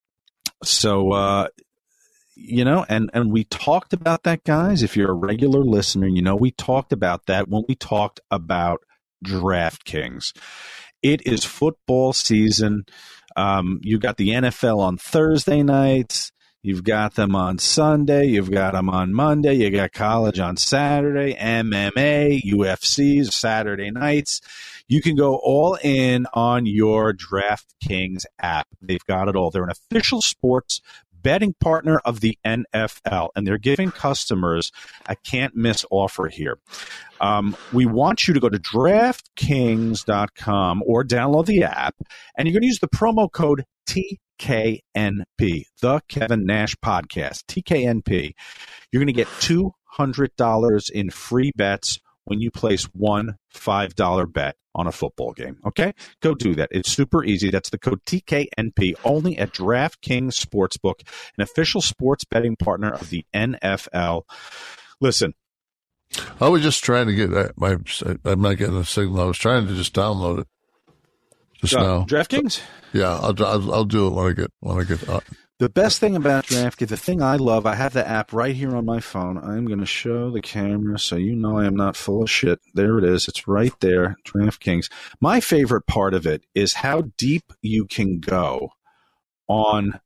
so uh, you know, and, and we talked about that, guys. If you're a regular listener, you know we talked about that when we talked about DraftKings. It is football season. Um, you got the N F L on Thursday nights. You've got them on Sunday. You've got them on Monday. You got college on Saturday, M M A, U F Cs, Saturday nights. You can go all in on your DraftKings app. They've got it all. They're an official sports betting partner of the N F L, and they're giving customers a can't-miss offer here. Um, we want you to go to DraftKings dot com or download the app, and you're going to use the promo code T K N P, the Kevin Nash Podcast, T K N P. You're going to get two hundred dollars in free bets when you place one five dollar bet on a football game. Okay? Go do that. It's super easy. That's the code T K N P, only at DraftKings Sportsbook, an official sports betting partner of the N F L. Listen. I was just trying to get that. My, I'm not getting the signal. I was trying to just download it just uh, now. DraftKings? Yeah, I'll, I'll I'll do it when I get when I get up. The best thing about DraftKings, the thing I love, I have the app right here on my phone. I'm going to show the camera so you know I am not full of shit. There it is. It's right there, DraftKings. My favorite part of it is how deep you can go on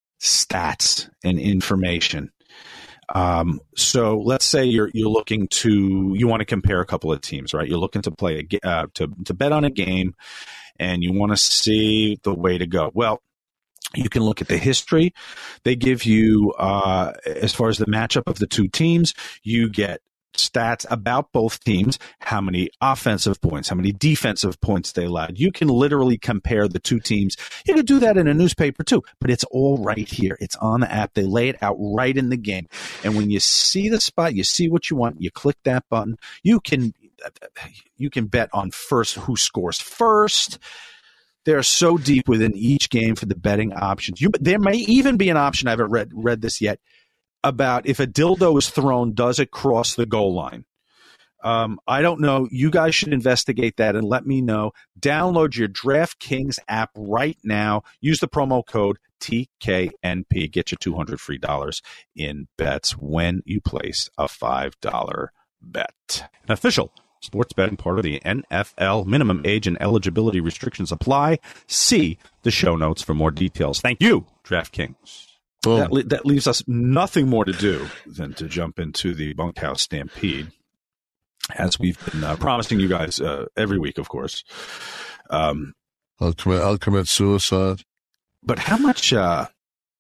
stats and information. Um, so let's say you're you're looking to you want to compare a couple of teams, right? You're looking to play a uh, to to bet on a game, and you want to see the way to go. Well, you can look at the history. They give you, uh, as far as the matchup of the two teams, you get stats about both teams, how many offensive points, how many defensive points they allowed. You can literally compare the two teams. You can do that in a newspaper too, but it's all right here. It's on the app. They lay it out right in the game. And when you see the spot, you see what you want, you click that button. You can, you can bet on first who scores first. They're so deep within each game for the betting options. You, there may even be an option, I haven't read, read this yet, about if a dildo is thrown, does it cross the goal line? Um, I don't know. You guys should investigate that and let me know. Download your DraftKings app right now. Use the promo code T K N P. Get you two hundred free dollars in bets when you place a five dollar bet. An official sports betting part of the N F L. Minimum age and eligibility restrictions apply. See the show notes for more details. Thank you, DraftKings. That, le- that leaves us nothing more to do than to jump into the Bunkhouse Stampede, as we've been uh, promising you guys uh, every week, of course. Um, I'll commit, I'll commit suicide. But how much? Uh,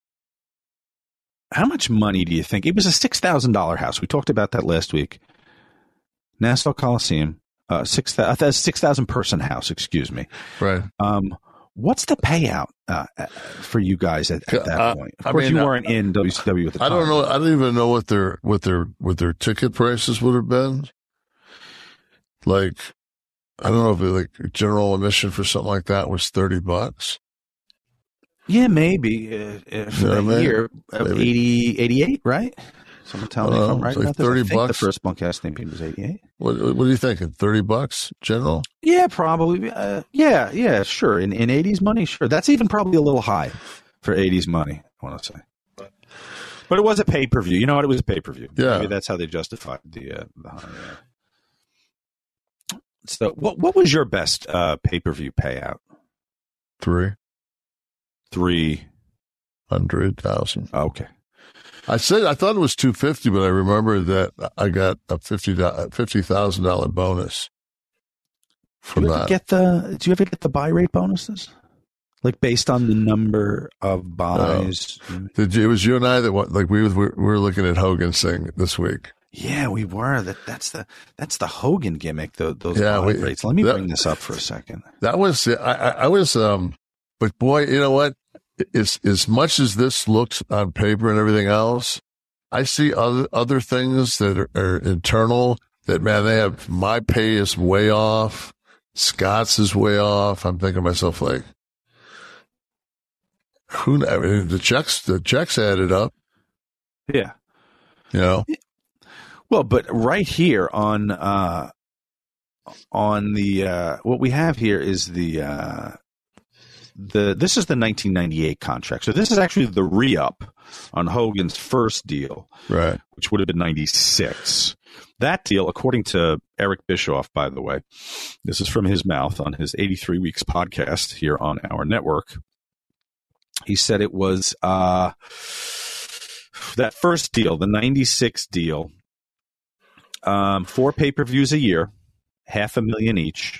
how much money do you think? It was a six thousand dollar house. We talked about that last week. Nassau Coliseum, uh, six uh, six thousand person house. Excuse me. Right. Um, what's the payout uh, for you guys at, at that uh, point? Of I course, mean, you uh, weren't in W C W at the time. I don't know. I don't even know what their what their what their ticket prices would have been. Like, I don't know if it, like general admission for something like that was thirty bucks. Yeah, maybe uh, for Yeah, the maybe. year of Maybe. eighty, eighty-eight, right? Someone tell me if Uh, I'm right it's like about this. I thirty think bucks. The first Bunkhouse Stampede was eighty-eight. What What are you thinking? Thirty bucks general? Yeah, probably. Uh, yeah, yeah, sure. In in eighties money, sure. That's even probably a little high for eighties money, I want to say. But, but it was a pay per view. You know what? It was a pay per view. Yeah. Maybe that's how they justified the uh, the high. Uh, so, what what was your best uh, pay per view payout? Three Three hundred thousand. Okay. I said I thought it was two fifty, but I remember that I got a fifty fifty thousand dollar bonus Do from you ever that. get the? Do you ever get the buy rate bonuses? Like based on the number of buys? Did you, it was you and I that went, like we were, we were looking at Hogan's thing this week. Yeah, we were. That that's the that's the Hogan gimmick. The, those Yeah, buy we- rates. Let me that- bring this up for a second. That was I, I, I was um, but boy, you know what? As as much as this looks on paper and everything else, I see other other things that are, are internal. That man, they have my pay is way off. Scott's is way off. I'm thinking to myself like, who? I mean, the checks the checks added up. Yeah. You know. Well, but right here on uh, on the uh, what we have here is the uh, the this is the nineteen ninety-eight contract. So this is actually the re-up on Hogan's first deal, Right. which would have been ninety-six. That deal, according to Eric Bischoff, by the way, this is from his mouth on his eighty-three Weeks podcast here on our network. He said it was uh, that first deal, the ninety-six deal, um, four pay-per-views a year, half a million each.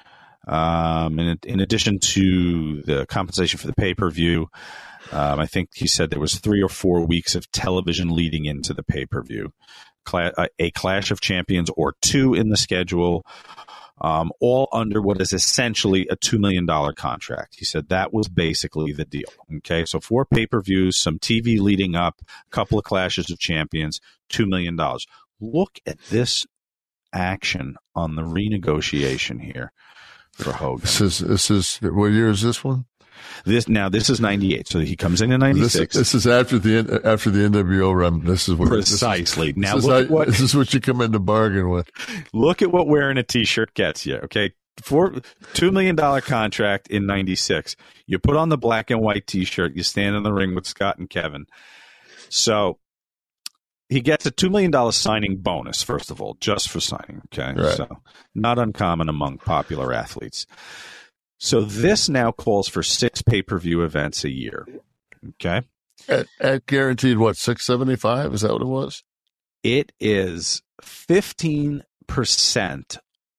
Um, in, in addition to the compensation for the pay-per-view, um, I think he said there was three or four weeks of television leading into the pay-per-view. Cla- uh, a Clash of Champions or two in the schedule, um, all under what is essentially a two million dollars contract. He said that was basically the deal. Okay, so four pay-per-views, some T V leading up, a couple of Clashes of Champions, two million dollars. Look at this action on the renegotiation here for Hogan. This is this is what year is this one? This now this is ninety-eight, so he comes in in ninety-six. This, this is after the after the N W O run. This is what Precisely. This is, Now this, look is at what this is what you come in to bargain with. Look at what wearing a T-shirt gets you. Okay, for two million dollar contract in ninety-six, you put on the black and white T-shirt. You stand in the ring with Scott and Kevin. So he gets a two million dollar signing bonus. First of all, just for signing. Okay, Right. so not uncommon among popular athletes. So this now calls for six pay-per-view events a year. Okay. At, at guaranteed what six seventy five? Is that what it was? It is fifteen percent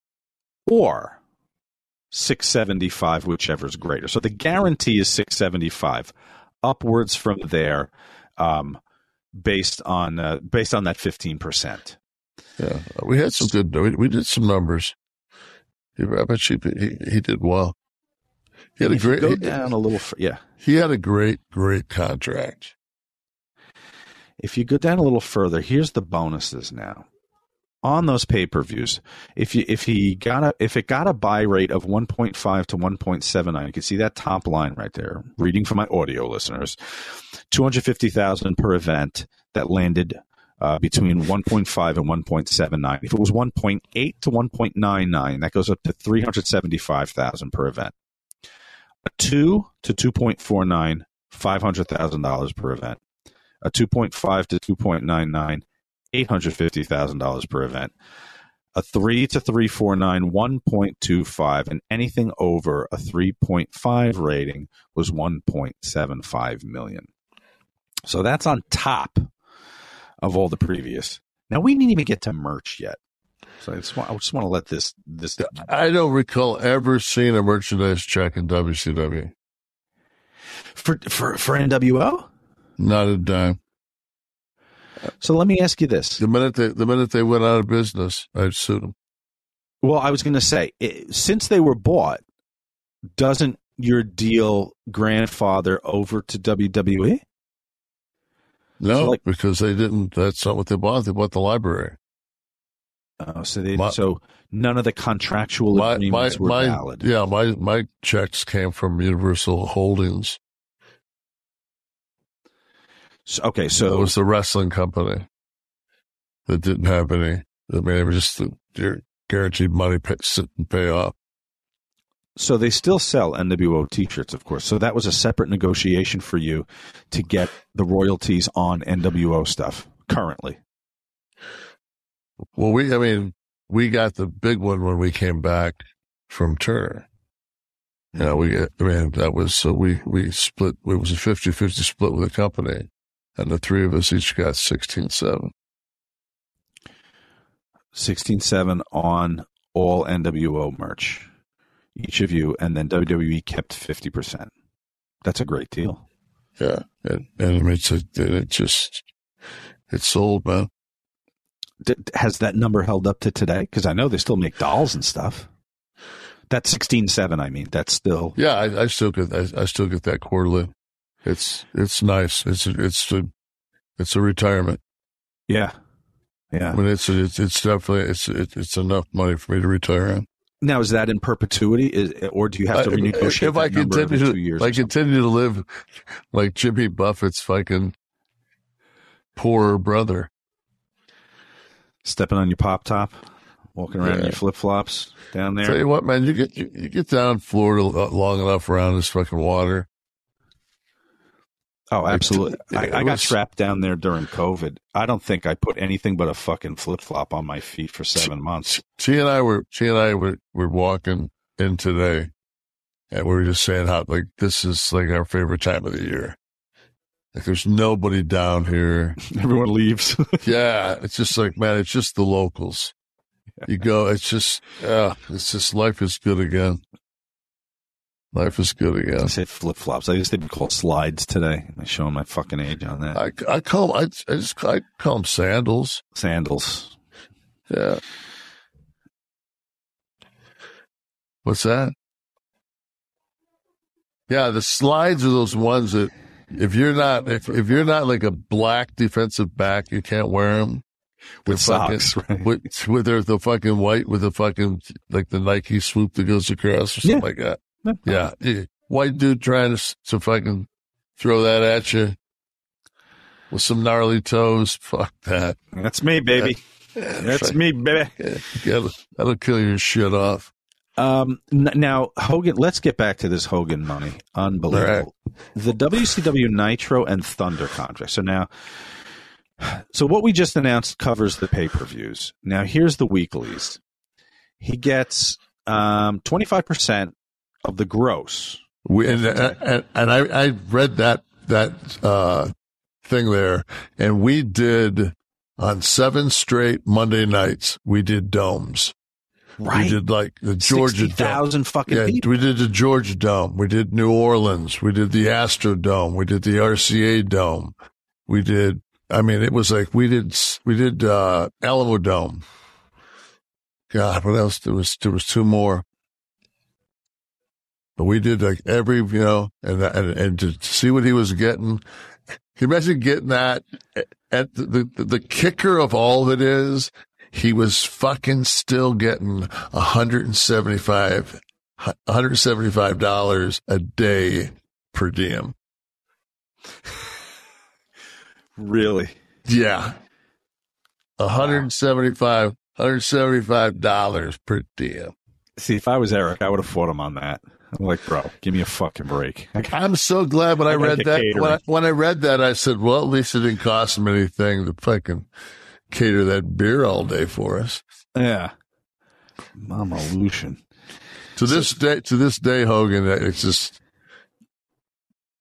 or six seventy-five, whichever's greater. So the guarantee is six seventy-five. Upwards from there, um, based on uh, based on that fifteen percent. Yeah, we had some good. We, we did some numbers. I bet you he he did well. He had a If you great. go he, down a little, fr- yeah. he had a great great contract. If you go down a little further, here's the bonuses now. On those pay-per-views, if you if he got a if it got a buy rate of one point five to one point seven nine, you can see that top line right there. Reading for my audio listeners, two hundred fifty thousand per event. That landed uh, between one point five and one point seven nine. If it was one point eight to one point nine nine, that goes up to three hundred seventy-five thousand per event. A two to two point four nine, five hundred thousand dollars per event. A two point five to two point nine nine, eight hundred fifty thousand dollars per event. A three to three point four nine, one point two five, and anything over a three point five rating was one point seven five million. So that's on top of all the previous. Now, we didn't even get to merch yet. So I just want, I just want to let this, this. I don't recall ever seeing a merchandise check in W C W. For, for, for N W O? Not a dime. So let me ask you this. The minute they, the minute they went out of business, I'd sued them. Well, I was going to say, it, since they were bought, doesn't your deal grandfather over to W W E? No, so like, because they didn't. That's not what they bought. They bought the library. Oh, so they my, so none of the contractual my, agreements my, were my, valid. Yeah, my my checks came from Universal Holdings. So, okay, so it was the wrestling company that didn't have any. I mean, it was just the guaranteed money, pay, sit and pay off. So they still sell N W O T-shirts, of course. So that was a separate negotiation for you to get the royalties on N W O stuff currently. Well, we, I mean, we got the big one when we came back from Turner. You know, we, I mean, that was, so we, we split, it was a fifty-fifty split with the company, and the three of us each got sixteen seven. sixteen seven on all N W O merch, each of you, and then W W E kept fifty percent. That's a great deal. Yeah, and, and it's a, it just, it sold, man. Did, has that number held up to today? Because I know they still make dolls and stuff. That's sixteen seven. I mean, that's still. Yeah, I, I still get. I, I still get that quarterly. It's it's nice. It's it's a it's a retirement. Yeah, yeah. I mean, it's it's it's definitely it's it, it's enough money for me to retire on. Now, is that in perpetuity, is, or do you have to I, renegotiate if that I number every continue two years? If I continue to live like Jimmy Buffett's fucking poorer brother, stepping on your pop top, walking around yeah. in your flip flops down there. Tell you what, man, you get you, you get down in Florida long enough around this fucking water. Oh, absolutely. It, it, I, I it got was, trapped down there during COVID. I don't think I put anything but a fucking flip flop on my feet for seven months. She and I were she and I were, were walking in today, and we were just saying how like this is like our favorite time of the year. Like there's nobody down here. Everyone leaves. Yeah, it's just like, man, it's just the locals. You go, it's just, yeah, it's just life is good again. Life is good again. I said flip flops. I just didn't call slides today. I'm showing my fucking age on that. I, I call them, I, I just I call them sandals. Sandals. Yeah. What's that? Yeah, the slides are those ones that if you're not if if you're not like a black defensive back, you can't wear them. With socks, fucking, right? With, with their, the fucking white with the fucking, like the Nike swoop that goes across or something yeah. like that. Yeah. yeah. White dude trying to, to fucking throw that at you with some gnarly toes. Fuck that. That's me, baby. Yeah, That's like, me, baby. Yeah, that'll, that'll kill your shit off. Um, n- now, Hogan, let's get back to this Hogan money. Unbelievable. Right. The W C W Nitro and Thunder contract. So now, so what we just announced covers the pay-per-views. Now, here's the weeklies. He gets um, twenty-five percent of the gross. We, and and, and I, I read that that uh, thing there, and we did on seven straight Monday nights, we did domes. Right. We did like the Georgia sixty thousand fucking yeah, people. We did the Georgia Dome. We did New Orleans. We did the Astrodome. We did the R C A Dome. We did, I mean, it was like we did, we did, uh, Alamo Dome. God, what else? There was, there was two more. But we did like every, you know, and, and, and to see what he was getting. Can you imagine getting that? And the, the, the kicker of all of it is he was fucking still getting one hundred seventy-five, one hundred seventy-five dollars a day per diem. Really? Yeah. one hundred seventy-five, one hundred seventy-five dollars per diem. See, if I was Eric, I would have fought him on that. I'm like, bro, give me a fucking break. I'm so glad when I, I read that. When I, when I read that, I said, well, at least it didn't cost him anything to fucking cater that beer all day for us. Yeah. Mama Lucian. To this so, day, to this day, Hogan, it's just,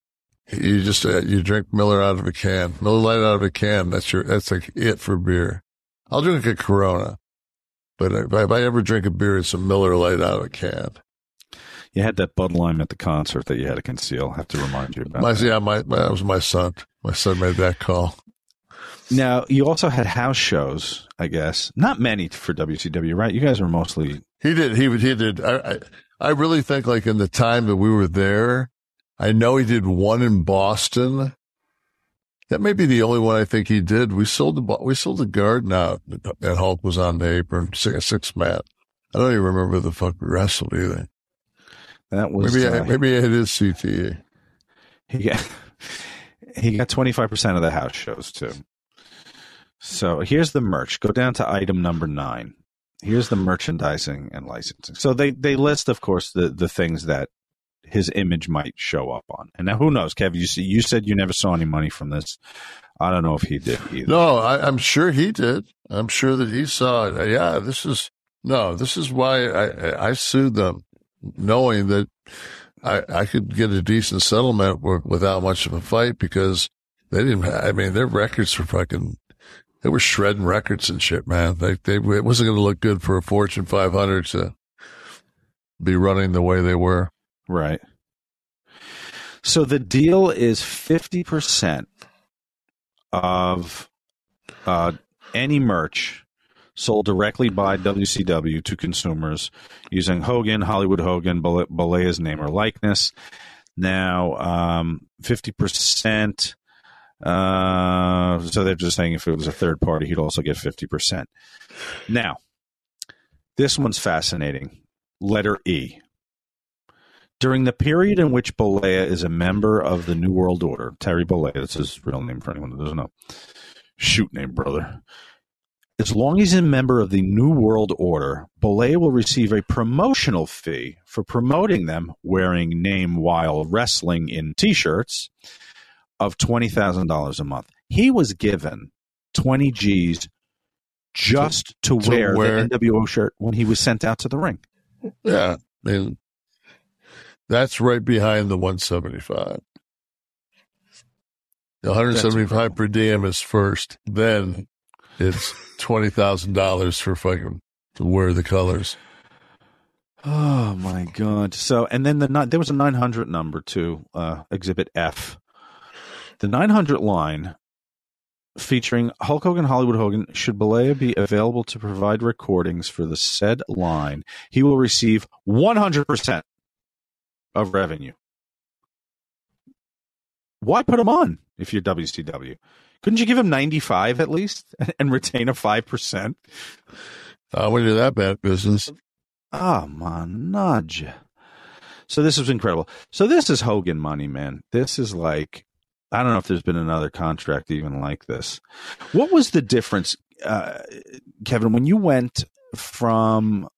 You just uh, you drink Miller out of a can, Miller Lite out of a can. That's your that's like it for beer. I'll drink a Corona, but if I, if I ever drink a beer, it's a Miller Lite out of a can. You had that Bud Lime at the concert that you had to conceal. I have to remind you about My, that. yeah, my, my that was my son. My son made that call. Now, you also had house shows, I guess. Not many for W C W, right? You guys were mostly... He did. He, he did. I, I, I really think, like, in the time that we were there, I know he did one in Boston. That may be the only one I think he did. We sold the we sold the Garden out, and Hulk was on the apron, six, six man. I don't even remember the fuck we wrestled either. That was maybe uh, I, maybe it is C T E. He got he got twenty five percent of the house shows too. So here's the merch. Go down to item number nine. Here's the merchandising and licensing. So they they list, of course, the the things that his image might show up on. And now who knows, Kev? You see, you said you never saw any money from this. I don't know if he did either. No, I, I'm sure he did. I'm sure that he saw it. Yeah, this is no. This is why I I sued them, knowing that I I could get a decent settlement without much of a fight because they didn't. I mean, their records were fucking. They were shredding records and shit, man. They they it wasn't going to look good for a Fortune five hundred to be running the way they were. Right. So the deal is fifty percent of uh, any merch sold directly by W C W to consumers using Hogan, Hollywood Hogan, Bolea's name or likeness. Now, um, fifty percent. Uh, so they're just saying if it was a third party, he'd also get fifty percent. Now, this one's fascinating. Letter E. During the period in which Bolea is a member of the New World Order, Terry Bolea, that's his real name for anyone that doesn't know. Shoot name, brother. As long as he's a member of the New World Order, Bolea will receive a promotional fee for promoting them wearing name while wrestling in T-shirts of twenty thousand dollars a month. He was given twenty G's just to, to wear, wear the N W O shirt when he was sent out to the ring. Yeah, I mean, that's right behind the one seventy-five. The one seventy-five per diem is first. Then it's twenty thousand dollars for fucking to wear the colors. Oh my God! So, and then the there was a nine hundred number too, uh, Exhibit F. The nine hundred line featuring Hulk Hogan, Hollywood Hogan. Should Bolea be available to provide recordings for the said line, he will receive one hundred percent of revenue. Why put him on if you're W C W? Couldn't you give him ninety-five at least and retain a five percent? I wouldn't do that bad business. Oh, my nudge. So this was incredible. So this is Hogan money, man. This is like, I don't know if there's been another contract even like this. What was the difference, uh, Kevin, when you went from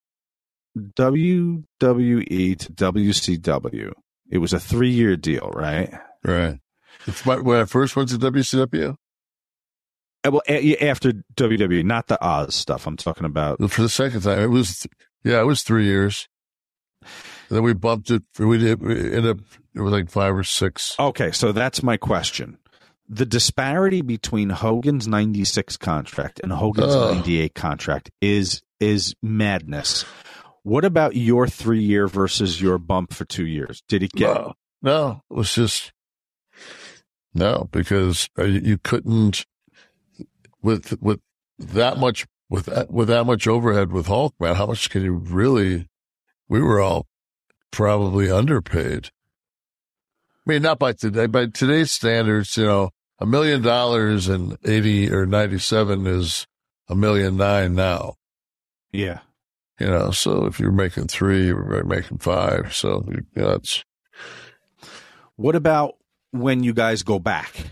W W E to W C W? It was a three-year deal, right? Right. It's my, when I first went to W C W? Well, a- after W W E, not the Oz stuff. I'm talking about. For the second time, it was, yeah, it was three years. And then we bumped it. We did. We ended up. It was like five or six. Okay, so that's my question. The disparity between Hogan's ninety-six contract and Hogan's uh, ninety-eight contract is is madness. What about your three year versus your bump for two years? Did it get? No, no, it was just no because you couldn't with with that much with that, with that much overhead with Hulk, man. How much can you really? We were all probably underpaid. I mean, not by today, by today's standards, you know, a million dollars in eighty or ninety-seven is a million nine now. Yeah. You know, so if you're making three, you're making five. So, you know, it's. What about when you guys go back?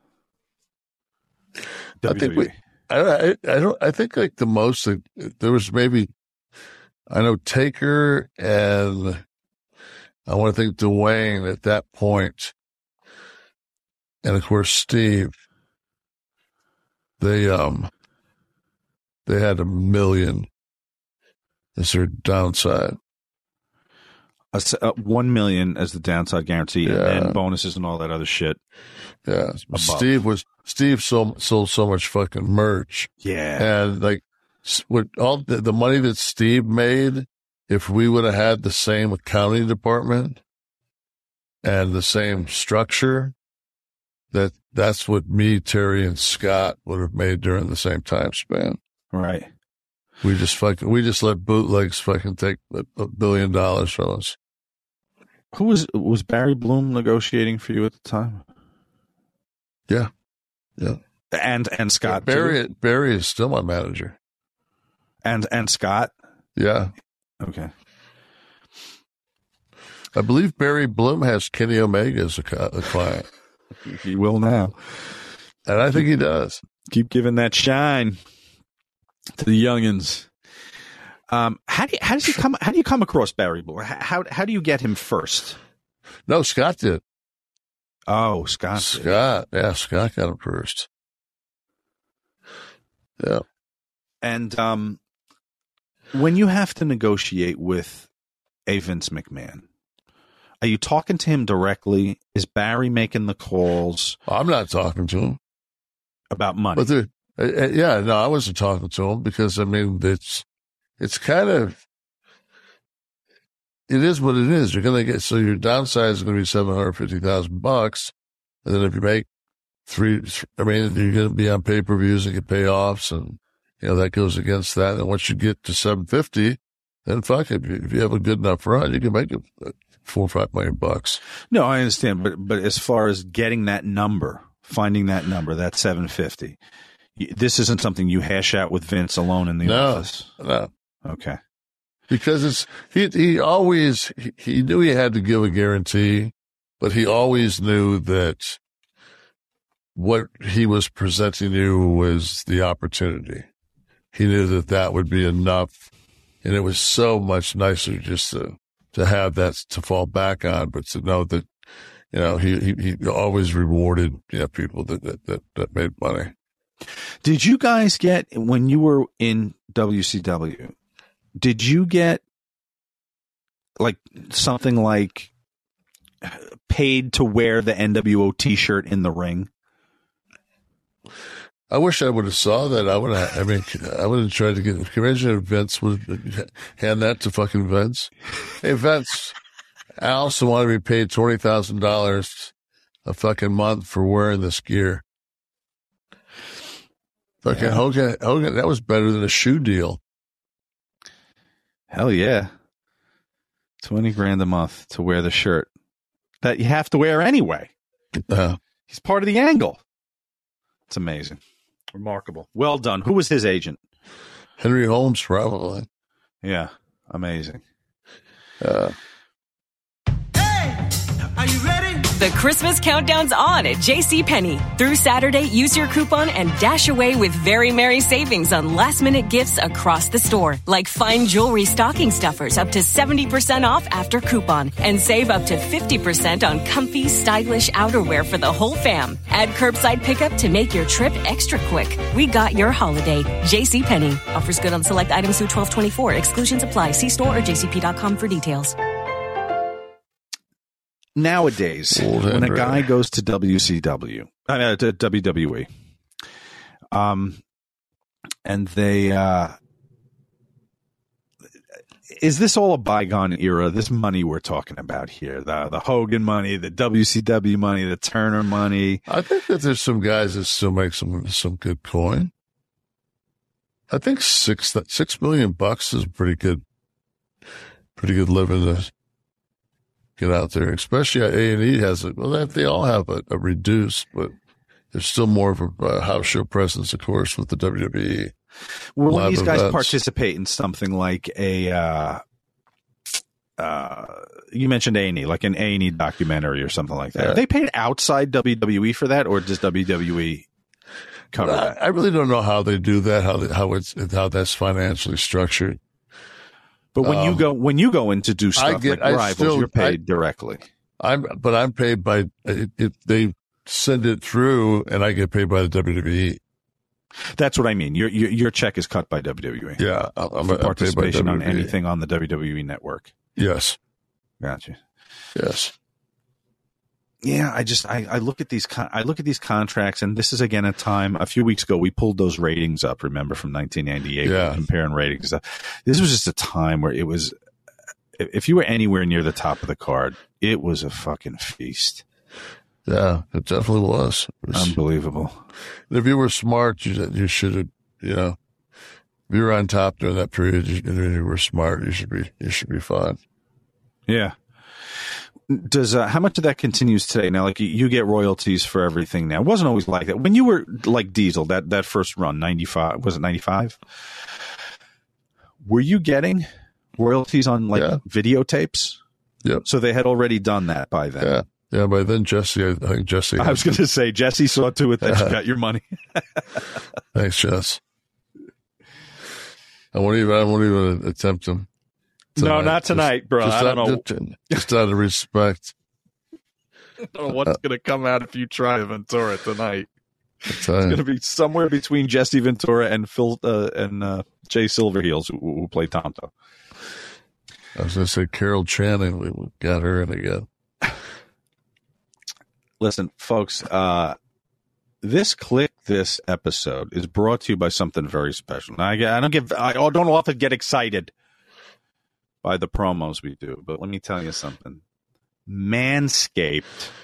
I think we, I, I, I don't, I think like the most, there was maybe, I know Taker and I want to think Dwayne at that point, and of course Steve. They um, they had a million as their downside. A, a one million as the downside guarantee, Yeah. and then bonuses and all that other shit. Yeah, Above. Steve was Steve sold sold so much fucking merch. Yeah, and like s- with all the, the money that Steve made, if we would have had the same accounting department and the same structure, that that's what me, Terry, and Scott would have made during the same time span. Right. We just fucking we just let bootlegs fucking take a, a billion dollars from us. Who was was Barry Bloom negotiating for you at the time? Yeah, yeah. And and Scott Yeah, Barry too? Barry is still my manager. And and Scott. Yeah. Okay. I believe Barry Bloom has Kenny Omega as a, a client. He will now, and I think he does. Keep giving that shine to the youngins. Um, how do you, how does he come? How do you come across Barry Bloom? How how do you get him first? No, Scott did. Oh, Scott. Scott, yeah, Scott got him first. Yeah. And um, when you have to negotiate with a Vince McMahon, are you talking to him directly? Is Barry making the calls? I'm not talking to him about money. But there, uh, yeah, no, I wasn't talking to him because I mean it's it's kind of it is what it is. You're gonna get so your downside is gonna be seven hundred fifty thousand bucks, and then if you make three, I mean you're gonna be on pay per views and get payoffs, and you know that goes against that. And once you get to seven fifty, then fuck it. If you have a good enough run, you can make it four or five million bucks. No, I understand, but but as far as getting that number, finding that number, that seven fifty, this isn't something you hash out with Vince alone in the no, office. No. Okay. Because it's he he always he, he knew he had to give a guarantee, but he always knew that what he was presenting you was the opportunity. He knew that that would be enough, and it was so much nicer just to to have that to fall back on, but to know that you know he he, he always rewarded you know people that, that that that made money. Did you guys get when you were in W C W? Did you get like something like paid to wear the N W O T-shirt in the ring? I wish I would have saw that. I would have. I mean, I would have tried to get. Can you imagine if Vince would hand that to fucking Vince? Hey, Vince, I also want to be paid twenty thousand dollars a fucking month for wearing this gear. Fucking Yeah. Hogan, Hogan, that was better than a shoe deal. Hell yeah. twenty grand a month to wear the shirt that you have to wear anyway. Uh, He's part of the angle. It's amazing. Remarkable. Well done. Who was his agent? Henry Holmes, probably. Yeah. Amazing. Uh, Are you ready? The Christmas countdown's on at JCPenney. Through Saturday, use your coupon and dash away with very merry savings on last-minute gifts across the store. Like fine jewelry stocking stuffers up to seventy percent off after coupon. And save up to fifty percent on comfy, stylish outerwear for the whole fam. Add curbside pickup to make your trip extra quick. We got your holiday. JCPenney. Offers good on select items through twelve twenty-four. Exclusions apply. See store or j c p dot com for details. Nowadays, Old when a Henry. guy goes to W C W, uh, to W W E, um, and they, uh, is this all a bygone era? This money we're talking about here, the the Hogan money, the W C W money, the Turner money. I think that there's some guys that still make some some good coin. I think six six million bucks is pretty good, pretty good living to get out there. Especially A and E has it. Well, they, they all have a, a reduced, but there's still more of a uh, house show presence, of course, with the W W E. Well, when Live these guys events. participate in something like a, uh, uh, you mentioned A and E, like an A and E documentary or something like that. Yeah. Are they paid outside W W E for that, or does W W E cover I, that? I really don't know how they do that, how they, how it's how that's financially structured. But when you Um, go when you go in to do stuff get- like I Rivals, still- you're paid I- directly. I'm, but I'm paid by it, it, they send it through, and I get paid by the W W E. That's what I mean. Your your, your check is cut by W W E. Yeah, I'm, I'm for I'm paid by participation on W W E. anything on the W W E network. Yes. Gotcha. Yes. Yeah, I just I, I look at these con- I look at these contracts, and this is again a time a few weeks ago we pulled those ratings up. Remember from nineteen ninety-eight, yeah. we were comparing ratings. This was just a time where it was, if you were anywhere near the top of the card, it was a fucking feast. Yeah, it definitely was. It was unbelievable. And if you were smart, you you should have, you know, if you were on top during that period, you, and you were smart, you should be you should be fine. Yeah. Does uh, how much of that continues today? Now, like you get royalties for everything now. It wasn't always like that. When you were like Diesel, that, that first run, ninety-five, was it ninety-five? Were you getting royalties on like yeah. videotapes? Yep. So they had already done that by then. Yeah. Yeah. By then, Jesse, I think Jesse. I was going to say Jesse saw to it that you got your money. Thanks, Jess. I won't even. I won't even attempt them. Tonight. No, not tonight, just, bro. Just I don't out, know. Just, just out of respect. I don't know what's going to come out if you try Ventura tonight. It's you. going to be somewhere between Jesse Ventura and Phil uh, and uh, Jay Silverheels, who, who play Tonto. I was going to say Carol Channing. We got her in again. Listen, folks. Uh, this click, this episode is brought to you by something very special. Now, I, I don't get. I don't often get excited by the promos we do, but let me tell you something. Manscaped,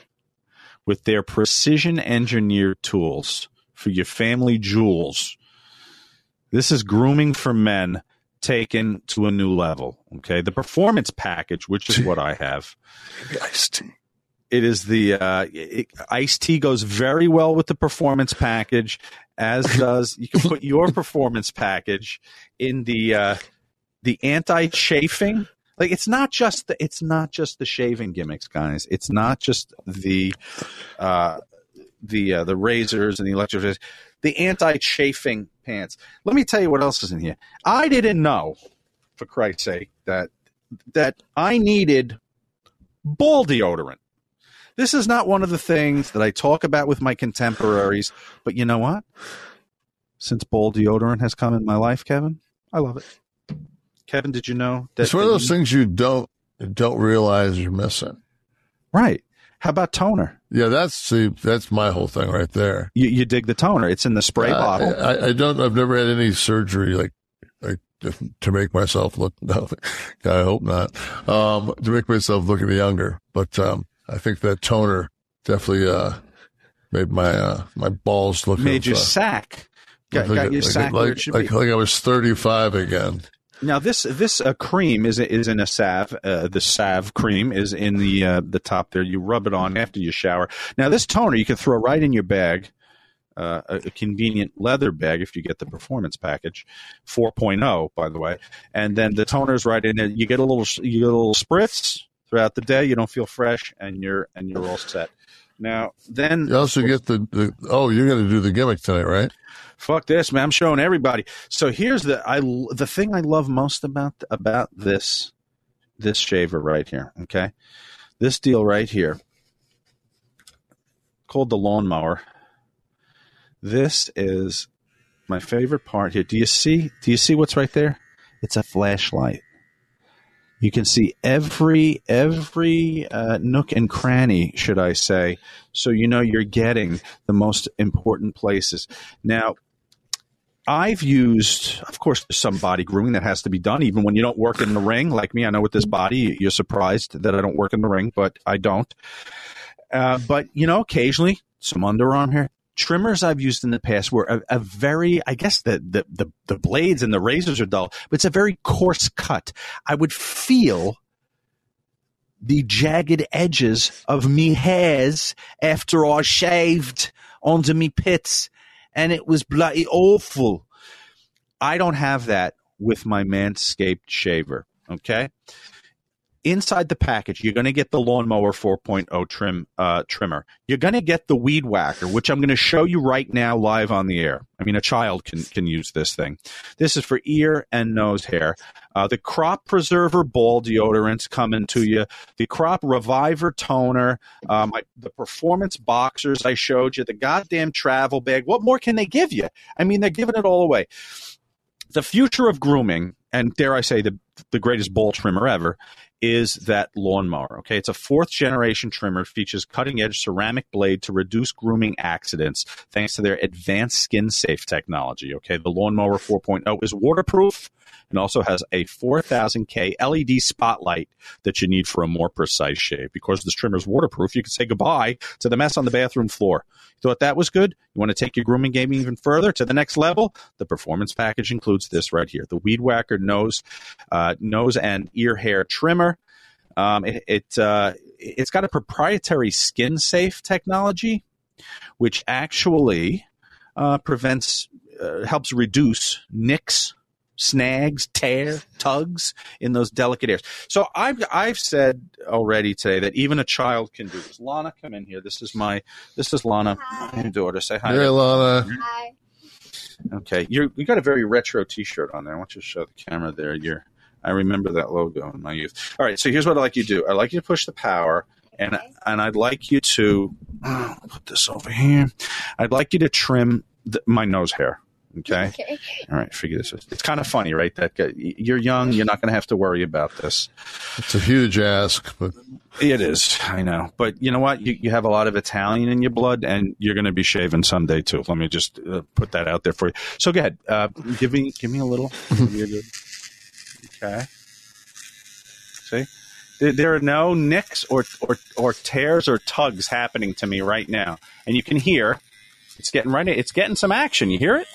with their precision engineered tools for your family jewels. This is grooming for men taken to a new level. Okay, the performance package, which is what I have. Iced tea. It is the uh, it, iced tea goes very well with the performance package, as does you can put your performance package in the. Uh, The anti-chafing, like it's not just the it's not just the shaving gimmicks, guys. It's not just the uh, the uh, the razors and the electric. The anti-chafing pants. Let me tell you what else is in here. I didn't know, for Christ's sake, that that I needed ball deodorant. This is not one of the things that I talk about with my contemporaries, but you know what? Since ball deodorant has come in my life, Kevin, I love it. Kevin, did you know that it's one of those things you don't don't realize you're missing? Right. How about toner? Yeah, that's see, that's my whole thing right there. You, you dig the toner? It's in the spray I, bottle. I, I don't. I've never had any surgery like like to make myself look. No, I hope not. Um, to make myself look any younger, but um, I think that toner definitely uh, made my uh, my balls look. Made of, your uh, sack. Got, got like, your like, sack like, where it should like, be. like I was thirty-five again. Now this this uh, cream is is in a salve. Uh, the salve cream is in the uh, the top there. You rub it on after you shower. Now this toner you can throw right in your bag, uh, a, a convenient leather bag if you get the performance package, four point oh by the way. And then the toner's right in there. You get a little you get a little spritz throughout the day. You don't feel fresh, and you're and you're all set. Now then you also get the, the oh you're going to do the gimmick tonight, right? Fuck this, man! I'm showing everybody. So here's the I the thing I love most about about this this shaver right here. Okay, this deal right here, called the lawnmower. This is my favorite part here. Do you see? Do you see what's right there? It's a flashlight. You can see every every uh, nook and cranny, should I say? So you know you're getting the most important places. Now, I've used, of course, there's some body grooming that has to be done, even when you don't work in the ring. Like me, I know with this body, you're surprised that I don't work in the ring, but I don't. Uh, but, you know, occasionally, some underarm hair. Trimmers I've used in the past were a, a very, I guess the, the, the, the blades and the razors are dull, but it's a very coarse cut. I would feel the jagged edges of me hairs after I shaved onto me pits. And it was bloody awful. I don't have that with my Manscaped shaver, okay? Inside the package, you're going to get the Lawnmower four point oh trim uh, trimmer. You're going to get the Weed Whacker, which I'm going to show you right now live on the air. I mean, a child can, can use this thing. This is for ear and nose hair. Uh, the Crop Preserver Ball Deodorants coming to you. The Crop Reviver Toner. Um, I, the Performance Boxers I showed you. The goddamn travel bag. What more can they give you? I mean, they're giving it all away. The future of grooming, and dare I say, the the greatest ball trimmer ever, is that lawnmower. Okay, it's a fourth generation trimmer, features cutting edge ceramic blade to reduce grooming accidents thanks to their advanced skin safe technology. Okay, the lawnmower four point oh is waterproof and also has a four thousand K L E D spotlight that you need for a more precise shave. Because this trimmer is waterproof, you can say goodbye to the mess on the bathroom floor. You thought that was good? You want to take your grooming game even further to the next level? The performance package includes this right here: the Weed Whacker nose, uh, nose and ear hair trimmer. Um, it it uh, it's got a proprietary skin safe technology, which actually uh, prevents, uh, helps reduce nicks, snags, tear, tugs in those delicate areas. So I've I've said already today that even a child can do this. Lana, come in here. This is my this is Lana, hi. My daughter. Say hi. Hey, Lana. Hi. Okay, you you got a very retro T-shirt on there. I want you to show the camera there. You're I remember that logo in my youth. All right, so here's what I'd like you to do. I'd like you to push the power, and okay. and I'd like you to oh, put this over here. I'd like you to trim the, my nose hair. Okay? okay. All right, figure this out. It's kind of funny, right? That guy, you're young. You're not going to have to worry about this. It's a huge ask, but it is. I know, but you know what? You you have a lot of Italian in your blood, and you're going to be shaving someday too. Let me just uh, put that out there for you. So go ahead. Uh, give me give me a little. Okay. See, there, there are no nicks or, or or tears or tugs happening to me right now, and you can hear it's getting right. It's getting some action. You hear it?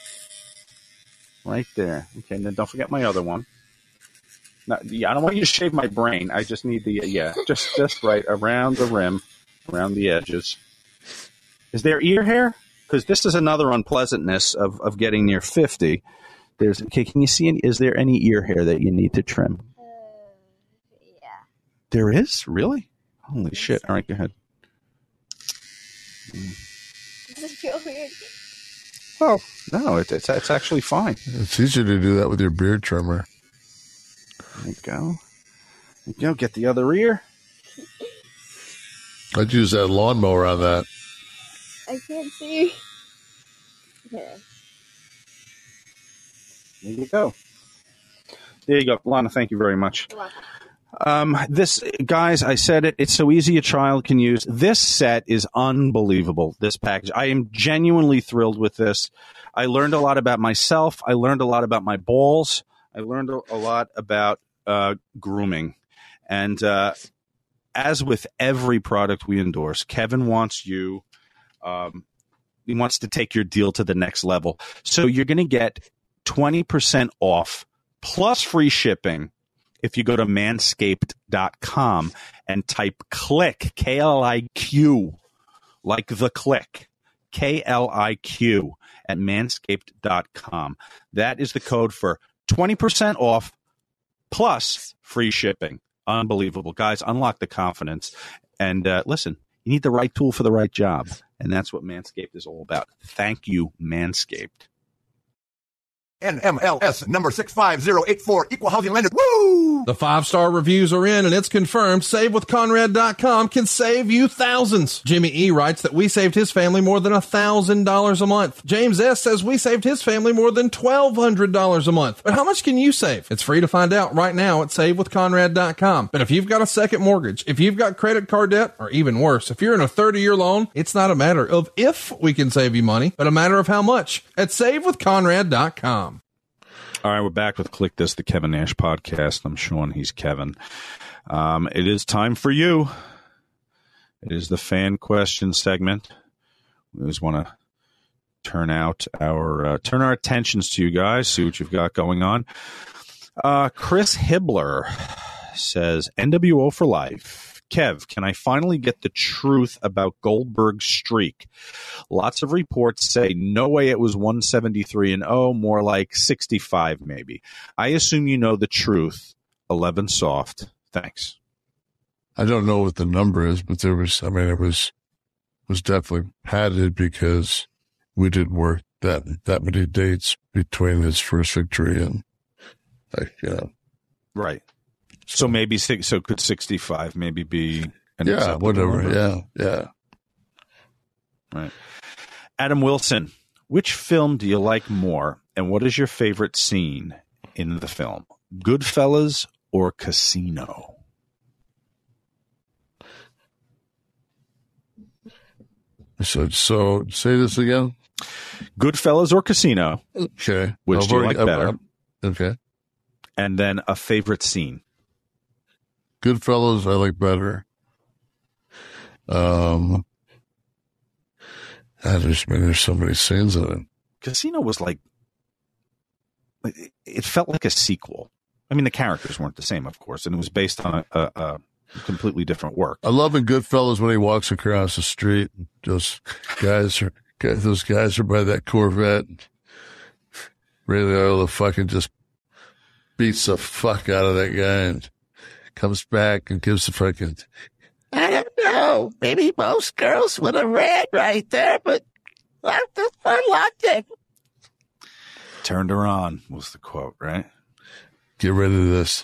Right there. Okay, and then don't forget my other one. Now, yeah, I don't want you to shave my brain. I just need the, yeah, just, just right around the rim, around the edges. Is there ear hair? Because this is another unpleasantness of, of getting near fifty. There's, okay, can you see any, is there any ear hair that you need to trim? Uh, yeah. There is? Really? Holy shit. All right, go ahead. Does it feel weird? Oh, no, it, it's it's actually fine. It's easier to do that with your beard trimmer. There you go. There you go. Get the other ear. I'd use that lawnmower on that. I can't see. Here. There you go. There you go. Lana, thank you very much. You're welcome. Um, this, guys, I said it. It's so easy a child can use. This set is unbelievable, this package. I am genuinely thrilled with this. I learned a lot about myself. I learned a lot about my balls. I learned a, a lot about uh, grooming. And uh, as with every product we endorse, Kevin wants you, um, he wants to take your deal to the next level. So you're going to get twenty percent off plus free shipping if you go to manscaped dot com and type click, K L I Q, like the click, K L I Q at manscaped dot com. That is the code for twenty percent off plus free shipping. Unbelievable. Guys, unlock the confidence. And uh, listen, you need the right tool for the right job. And that's what Manscaped is all about. Thank you, Manscaped. N M L S number six five zero eight four, equal housing lender. Woo! The five-star reviews are in, and it's confirmed save with conrad dot com can save you thousands. Jimmy E. writes that we saved his family more than one thousand dollars a month. James S. says we saved his family more than twelve hundred dollars a month. But how much can you save? It's free to find out right now at save with conrad dot com. But if you've got a second mortgage, if you've got credit card debt, or even worse, if you're in a thirty-year loan, it's not a matter of if we can save you money, but a matter of how much at save with conrad dot com. All right, we're back with Click This, the Kevin Nash podcast. I'm Sean. He's Kevin. Um, it is time for you. It is the fan question segment. We always want to turn out our uh, turn our attentions to you guys, see what you've got going on. Uh, Chris Hibbler says, N W O for life. Kev, can I finally get the truth about Goldberg's streak? Lots of reports say no way it was one seventy-three and oh, more like sixty-five maybe. I assume you know the truth. eleven soft. Thanks. I don't know what the number is, but there was, I mean, it was was definitely padded because we didn't work that that many dates between his first victory and, like, you know. Right. So maybe six, so could sixty-five maybe be an yeah, whatever. Number? Yeah, yeah. Right. Adam Wilson, which film do you like more, and what is your favorite scene in the film? Goodfellas or Casino? So, so say this again. Goodfellas or Casino? Okay. Which I've do you already- like I've- better? I've- okay. And then a favorite scene. Goodfellas, I like better. Um, I just mean there's so many scenes in it. Casino was like, it- it felt like a sequel. I mean, the characters weren't the same, of course, and it was based on a, a, a completely different work. I love in Goodfellas when he walks across the street. Those guys are, guys- those guys are by that Corvette. Ray Liotta fucking just beats the fuck out of that guy and comes back and gives the fucking. I don't know. Maybe most girls would have ran right there, but I just unlocked it. Turned her on was the quote, right? Get rid of this.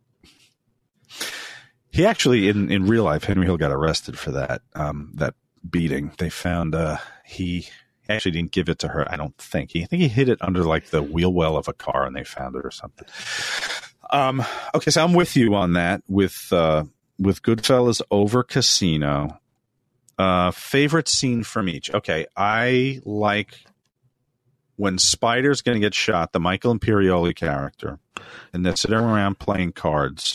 He actually, in, in real life, Henry Hill got arrested for that um, that beating. They found uh, he actually didn't give it to her. I don't think. He I think he hid it under like the wheel well of a car, and they found it or something. Um, okay, so I'm with you on that. With uh, with Goodfellas over Casino. Uh, favorite scene from each. Okay, I like when Spider's going to get shot, the Michael Imperioli character, and they're sitting around playing cards.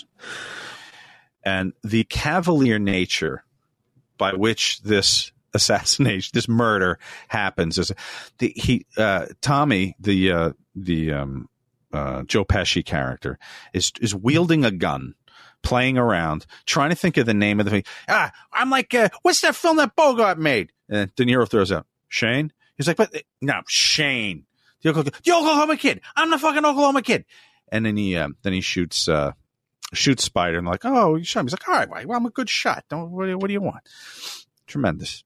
And the cavalier nature by which this assassination, this murder happens is the, he, uh, Tommy, the, uh, the, um, uh, Joe Pesci character is, is wielding a gun, playing around, trying to think of the name of the thing. Ah, I'm like, uh, what's that film that Bogart made? And De Niro throws out, Shane. He's like, but no, Shane, the Oklahoma, the Oklahoma Kid. I'm the fucking Oklahoma Kid. And then he, um, then he shoots, uh, shoots Spider and like, oh, you shot him. He's like, all right, well, I'm a good shot. Don't, what, what do you want? Tremendous.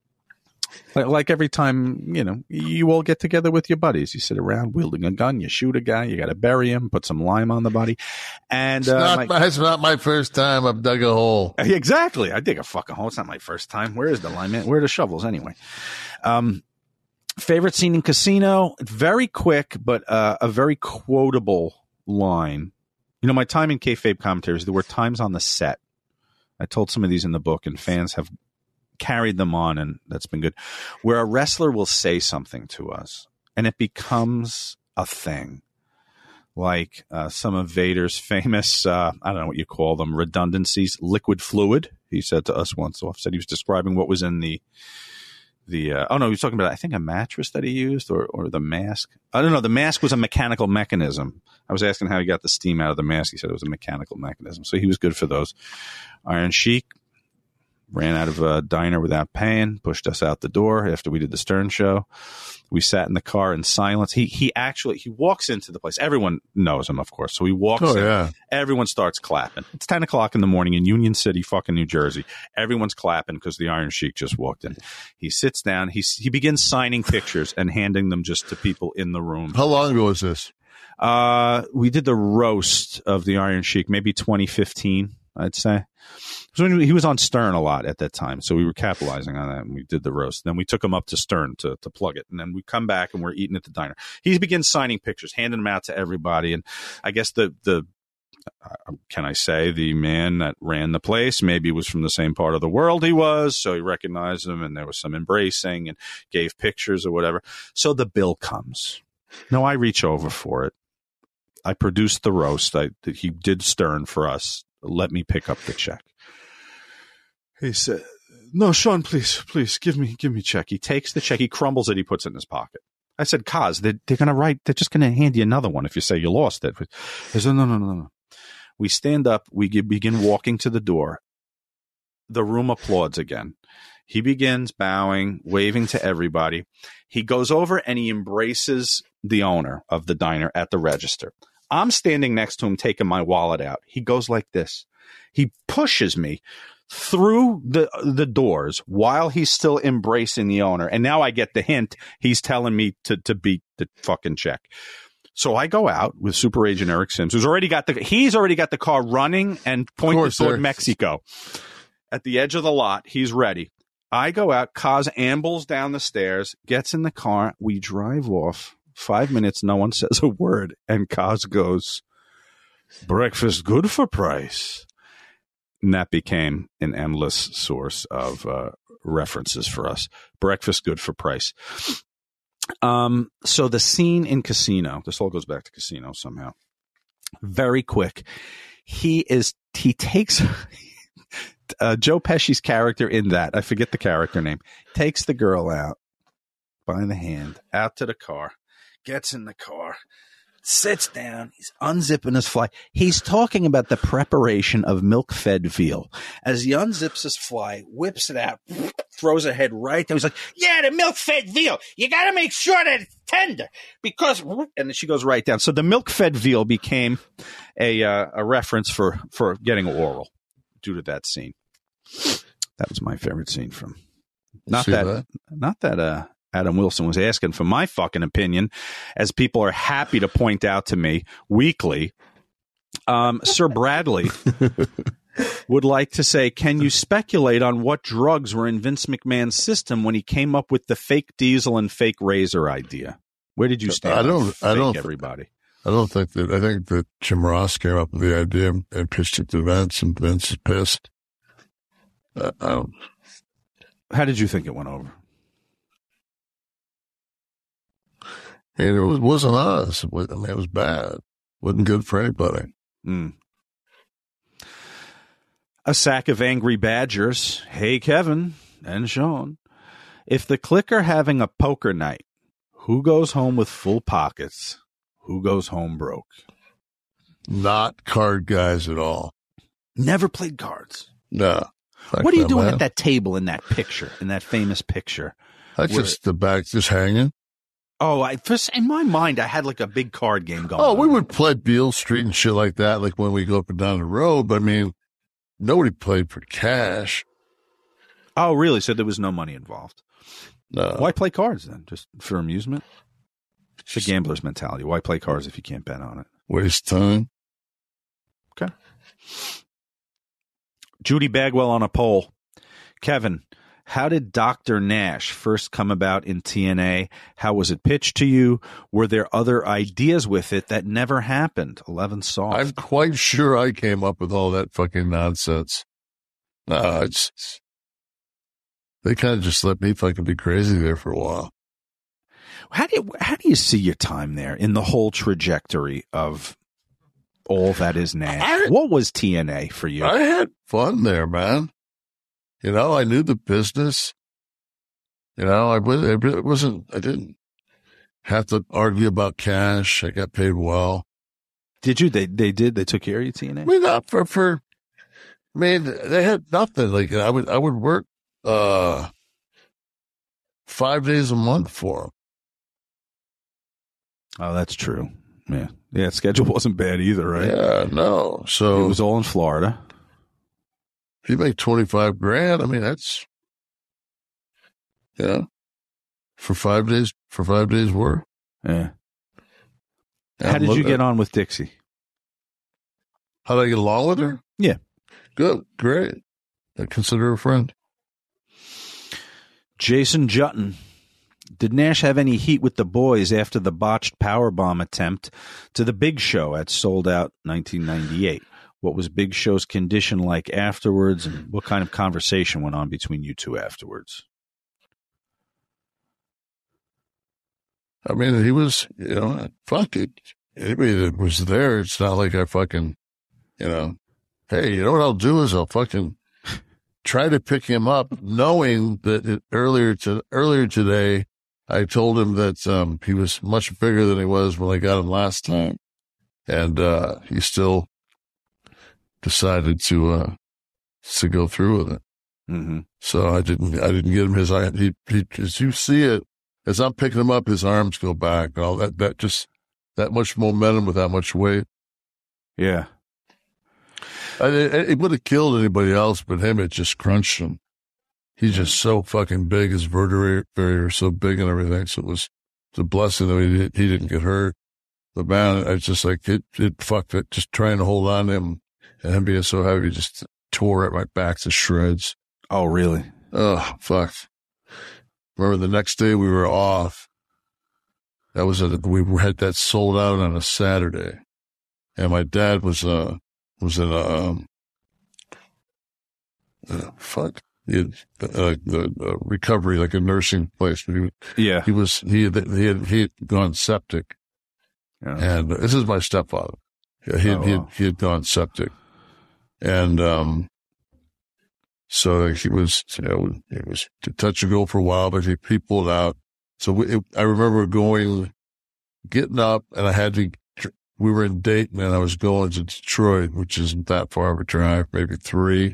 Like, like every time, you know, you all get together with your buddies. You sit around wielding a gun. You shoot a guy. You got to bury him. Put some lime on the body. And It's, uh, not, like, my, it's not my first time I've dug a hole. exactly. I dig a fucking hole. It's not my first time. Where is the lime? Where are the shovels anyway? Um, favorite scene in Casino? Very quick, but uh, a very quotable line. You know, my time in kayfabe commentaries, there were times on the set. I told some of these in the book, and fans have carried them on, and that's been good, where a wrestler will say something to us, and it becomes a thing. Like uh, some of Vader's famous, uh, I don't know what you call them, redundancies, liquid fluid, he said to us once off. Said he was describing what was in the The uh, oh no, he was talking about I think a mattress that he used or or the mask. I don't know. The mask was a mechanical mechanism. I was asking how he got the steam out of the mask. He said it was a mechanical mechanism. So he was good for those. Iron Sheik ran out of a diner without paying, pushed us out the door after we did the Stern show. We sat in the car in silence. He he actually he walks into the place. Everyone knows him, of course. So he walks Oh, in. yeah. Everyone starts clapping. It's ten o'clock in the morning in Union City, fucking New Jersey. Everyone's clapping because the Iron Sheik just walked in. He sits down. He he begins signing pictures and handing them just to people in the room. How long ago was this? Uh, we did the roast of the Iron Sheik, maybe twenty fifteen, I'd say. So he was on Stern a lot at that time, so we were capitalizing on that, and we did the roast. Then we took him up to Stern to, to plug it, and then we come back, and we're eating at the diner. He begins signing pictures, handing them out to everybody, and I guess the the uh, can I say the man that ran the place maybe was from the same part of the world he was, so he recognized him, and there was some embracing and gave pictures or whatever. So the bill comes. No, I reach over for it. I produced the roast. I he did Stern for us. Let me pick up the check. He said, no, Sean, please, please give me, give me a check. He takes the check. He crumbles it. He puts it in his pocket. I said, Kaz, they're, they're going to write, they're just going to hand you another one if you say you lost it. He said, no, no, no, no. We stand up. We begin walking to the door. The room applauds again. He begins bowing, waving to everybody. He goes over and he embraces the owner of the diner at the register. I'm standing next to him, taking my wallet out. He goes like this. He pushes me through the the doors while he's still embracing the owner. And now I get the hint. He's telling me to, to beat the fucking check. So I go out with Super Agent Eric Sims, who's already got the, he's already got the car running and pointed toward Eric. Mexico. At the edge of the lot, he's ready. I go out. Kaz ambles down the stairs, gets in the car. We drive off. Five minutes, no one says a word. And Kaz goes, Breakfast good for price. And that became an endless source of uh, references for us. Breakfast good for price. Um, so the scene in Casino, this all goes back to Casino somehow. Very quick. He is, he takes uh, Joe Pesci's character in that, I forget the character name, takes the girl out by the hand, out to the car, gets in the car, sits down, he's unzipping his fly. He's talking about the preparation of milk-fed veal. As he unzips his fly, whips it out, throws her head right there. He's like, yeah, the milk-fed veal. You got to make sure that it's tender because, and then she goes right down. So the milk-fed veal became a uh, a reference for, for getting oral due to that scene. That was my favorite scene from, not that, that, not that, uh, Adam Wilson was asking for my fucking opinion, as people are happy to point out to me weekly. Um, Sir Bradley would like to say, can you speculate on what drugs were in Vince McMahon's system when he came up with the fake diesel and fake razor idea? Where did you stand? I don't, I don't, everybody. I don't think that, I think that Jim Ross came up with the idea and pitched it to Vince, and Vince is pissed. Uh, I don't. How did you think it went over? And it was, wasn't us. It was, I mean, it was bad. Wasn't good for anybody. Mm. A sack of angry badgers. Hey, Kevin and Sean. If the clique are having a poker night, who goes home with full pockets? Who goes home broke? Not card guys at all. Never played cards. No. What are you doing man. at that table in that picture, in that famous picture? That's where, just the back, just hanging. Oh, I first in my mind, I had like a big card game going. Oh, on. we would play Beale Street and shit like that, like when we go up and down the road. But I mean, nobody played for cash. Oh, really? So there was no money involved. No. Why play cards then? Just for amusement? It's a gambler's mentality. Why play cards if you can't bet on it? Waste time. Okay. Judy Bagwell on a poll. Kevin, how did Doctor Nash first come about in T N A? How was it pitched to you? Were there other ideas with it that never happened? eleven soft. I'm quite sure I came up with all that fucking nonsense. No, it's, they kind of just let me fucking be crazy there for a while. How do you, how do you see your time there in the whole trajectory of all that is Nash? I, what was T N A for you? I had fun there, man. You know, I knew the business. You know, I, was, it wasn't, I didn't have to argue about cash. I got paid well. Did you? They they did? They took care of you, T N A? I mean, not for, for, I mean, they had nothing. Like, I would, I would work, uh, five days a month for them. Oh, that's true. Yeah. Yeah. Schedule wasn't bad either, right? Yeah, no. So it was all in Florida. If you make twenty-five grand, I mean, that's, you know, for five days, for five days work. Yeah. How did you get on with Dixie? How did I get along with her? Yeah. Good. Great. I consider her a friend. Jason Jutton. Did Nash have any heat with the boys after the botched powerbomb attempt to the Big Show at Sold Out nineteen ninety-eight? What was Big Show's condition like afterwards, and what kind of conversation went on between you two afterwards? I mean, he was, you know, fuck it. Anybody that was there, it's not like I fucking, you know, hey, you know what I'll do is I'll fucking try to pick him up, knowing that it, earlier to earlier today, I told him that um, he was much bigger than he was when I got him last time, and uh, he still decided to uh, to go through with it. Mm-hmm. So I didn't I didn't get him his he, he as you see it as I'm picking him up, his arms go back and all that that just that much momentum with that much weight. Yeah, I, it, it would have killed anybody else, but him it just crunched him. He's just so fucking big. His vertebrae are so big and everything. So it was it's a blessing that he, he didn't get hurt. The man, it's just like it it fucked it. Just trying to hold on to him. And him being so heavy just tore at my back to shreds. Oh, really? Oh, fuck. Remember the next day we were off. That was a, we had that sold out on a Saturday. and my dad was uh was in a um, uh, fuck he had, uh, the uh, recovery, like a nursing place. But he, yeah, he was he had, he had he had gone septic, yeah. and uh, this is my stepfather. He had, oh, he, had, wow. he had gone septic, and um, so like, he was you know it was touch and go for a while, but he, he pulled out. So we, it, I remember going, getting up, and I had to. We were in Dayton, and I was going to Detroit, which isn't that far of a drive, maybe three.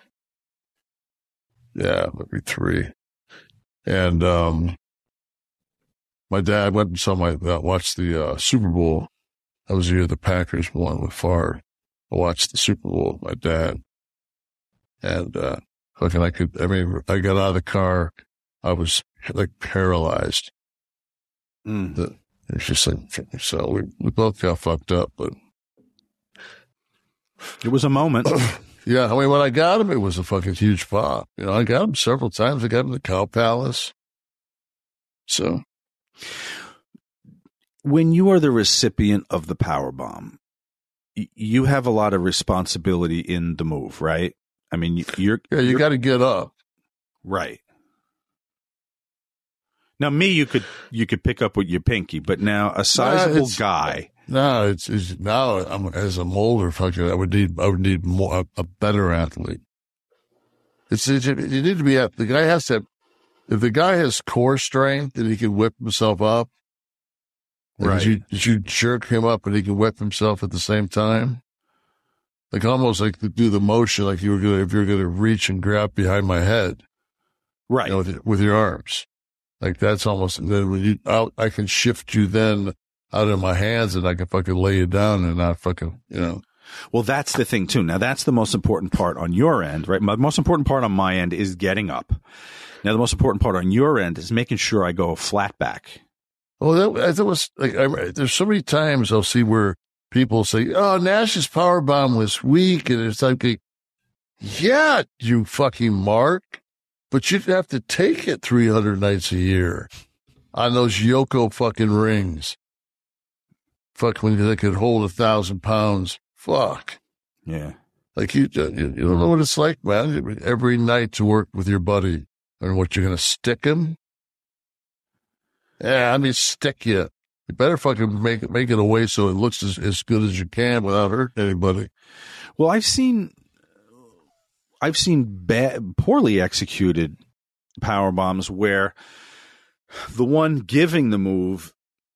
Yeah, maybe three. And um, my dad went and saw my uh, watched the uh, Super Bowl. I was here. The Packers won with Favre. I watched the Super Bowl with my dad, and uh, fucking I could. I mean, I got out of the car. I was like paralyzed. Mm. The, it's just like so. We we both got fucked up, but it was a moment. Yeah, I mean, when I got him, it was a fucking huge pop. You know, I got him several times. I got him to the Cow Palace. So, when you are the recipient of the power bomb, y- you have a lot of responsibility in the move, right? I mean, you're yeah, you got to get up, right? Now, me, you could you could pick up with your pinky, but now a sizable nah, guy. No, it's, it's now I'm, as I'm older, fucking, I would need I would need more a, a better athlete. It's, it's you need to be at the guy has to. If the guy has core strength and he can whip himself up, like right? You, you jerk him up and he can whip himself at the same time, like almost like to do the motion, like you were gonna if you're gonna reach and grab behind my head, right? You know, with, with your arms, like that's almost. And then when you out, I can shift you then out of my hands and I can fucking lay you down and not fucking, you know. Well, that's the thing too. Now that's the most important part on your end, right? The most important part on my end is getting up. Now the most important part on your end is making sure I go flat back. Well, that, that was like, I, there's so many times I'll see where people say, oh, Nash's power bomb was weak. And it's like, yeah, you fucking Mark, but you'd have to take it three hundred nights a year on those Yoko fucking rings. Fuck, when they could hold a thousand pounds. Fuck. Yeah. Like you, you, you don't know what it's like, man. Every night to work with your buddy and what you're going to stick him. Yeah, I mean, stick you. You better fucking make it, make it away so it looks as, as good as you can without hurting anybody. Well, I've seen, I've seen bad, poorly executed power bombs where the one giving the move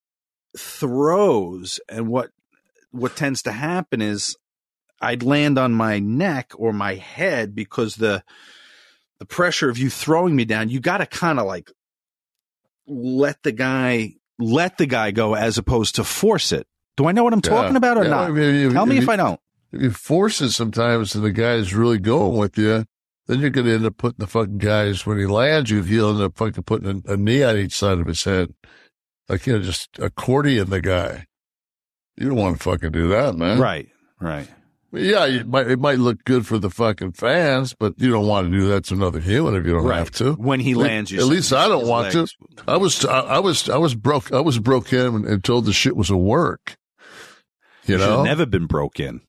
throws, and what what tends to happen is I'd land on my neck or my head because the the pressure of you throwing me down, you got to kind of like let the guy let the guy go as opposed to force it. Do I know what I'm Yeah. talking about or Yeah, not? I mean, if- Tell me if if you- I don't. If you force it sometimes and the guy's really going with you, then you're going to end up putting the fucking guys, when he lands you, he'll end up fucking putting a, a knee on each side of his head. Like, you know, just accordion the guy. You don't want to fucking do that, man. Right, right. Yeah, you might, it might look good for the fucking fans, but you don't want to do that to another human if you don't Right. have to. When he At- lands, you at least I don't his want legs. to. I was, I, I was, I was broke. I was broke in and, and told the shit was a work. You, You should know, have never been broke in.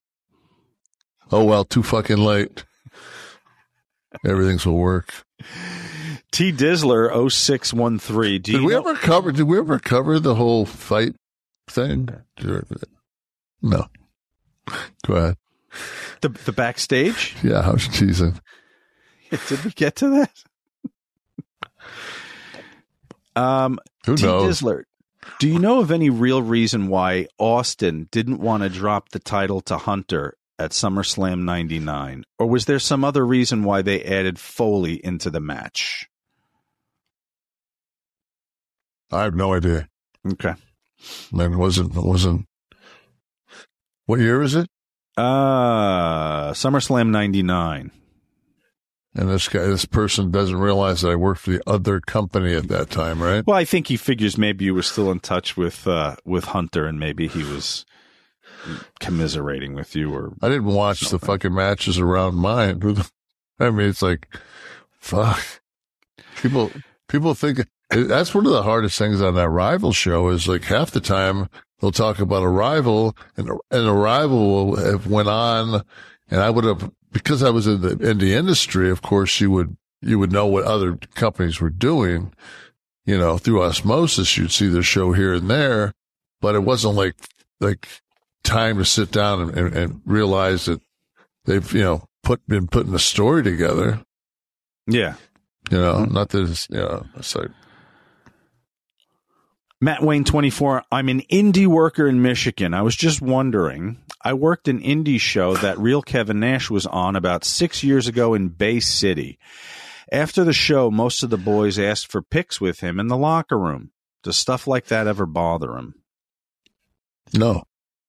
oh well, too fucking late. Everything's will work. T Dizzler oh six one three. Do Did you we know- ever cover? Did we ever cover the whole fight thing? No. Go ahead. the the backstage? Yeah, I was teasing. Did we get to that? Um, Who T knows? Dizzler, do you know of any real reason why Austin didn't want to drop the title to Hunter at SummerSlam ninety-nine? Or was there some other reason why they added Foley into the match? I have no idea. Okay. Man, it wasn't it wasn't. What year is it? Uh, SummerSlam ninety-nine. And this guy, this person doesn't realize that I worked for the other company at that time, right? Well, I think he figures maybe you were still in touch with uh, with Hunter, and maybe he was commiserating with you. Or I didn't watch something. the fucking matches around mine. I mean, it's like, fuck. People, people think that's one of the hardest things on that rival show is like half the time they'll talk about Arrival, and and Arrival will have went on, and I would have, because I was in the in the industry, of course, you would you would know what other companies were doing, you know, through osmosis. You'd see their show here and there, but it wasn't like like time to sit down and, and, and realize that they've, you know, put been putting a story together. Yeah. You know, mm-hmm. not that it's, you know, it's like. Matt Wayne, twenty-four. I'm an indie worker in Michigan. I was just wondering, I worked an indie show that Real Kevin Nash was on about six years ago in Bay City. After the show, most of the boys asked for pics with him in the locker room. Does stuff like that ever bother him? No.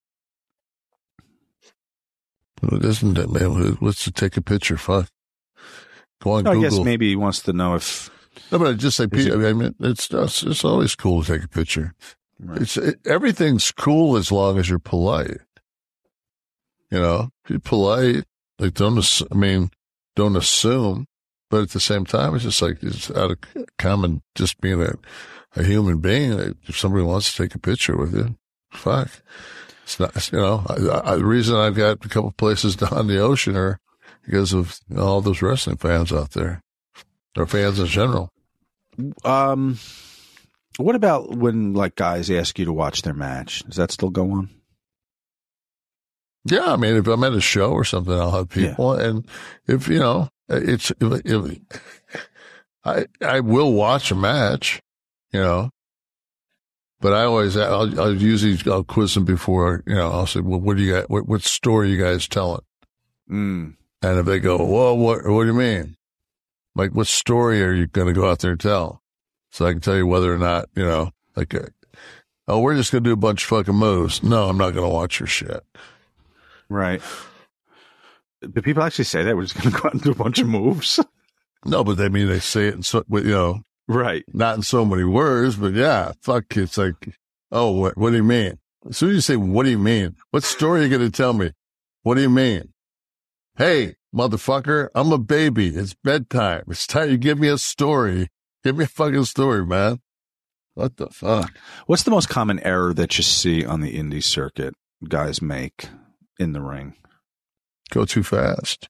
It isn't that, man. Let's take a picture. Fuck. Go on I Google. guess maybe he wants to know if. No, but I just say, it, I mean, it's, it's it's always cool to take a picture. Right. It's it, everything's cool as long as you're polite. You know, be polite. Like, don't ass- I mean, don't assume. But at the same time, it's just like it's out of common, just being a, a human being. If somebody wants to take a picture with you, fuck. It's not, you know, I, I, the reason I've got a couple places down the ocean are because of you know, all those wrestling fans out there, or fans in general. Um, what about when like guys ask you to watch their match? Does that still go on? Yeah, I mean, if I'm at a show or something, I'll have people, yeah. And if you know, it's, if, if, I I will watch a match, you know. But I always, I'll, I'll usually, I'll quiz them before, you know, I'll say, well, what do you got, what, what story you guys telling? Mm. And if they go, well, what, what do you mean? Like, what story are you going to go out there and tell? So I can tell you whether or not, you know, like, uh, oh, we're just going to do a bunch of fucking moves. No, I'm not going to watch your shit. Right. Do people actually say that? We're just going to go out and do a bunch of moves? No, but they mean, they say it in so, you know. Right. Not in so many words, but yeah, fuck, it's like, oh, what, what do you mean? As soon as you say, what do you mean? What story are you going to tell me? What do you mean? Hey, motherfucker, I'm a baby. It's bedtime. It's time you give me a story. Give me a fucking story, man. What the fuck? What's the most common error that you see on the indie circuit guys make in the ring? Go too fast.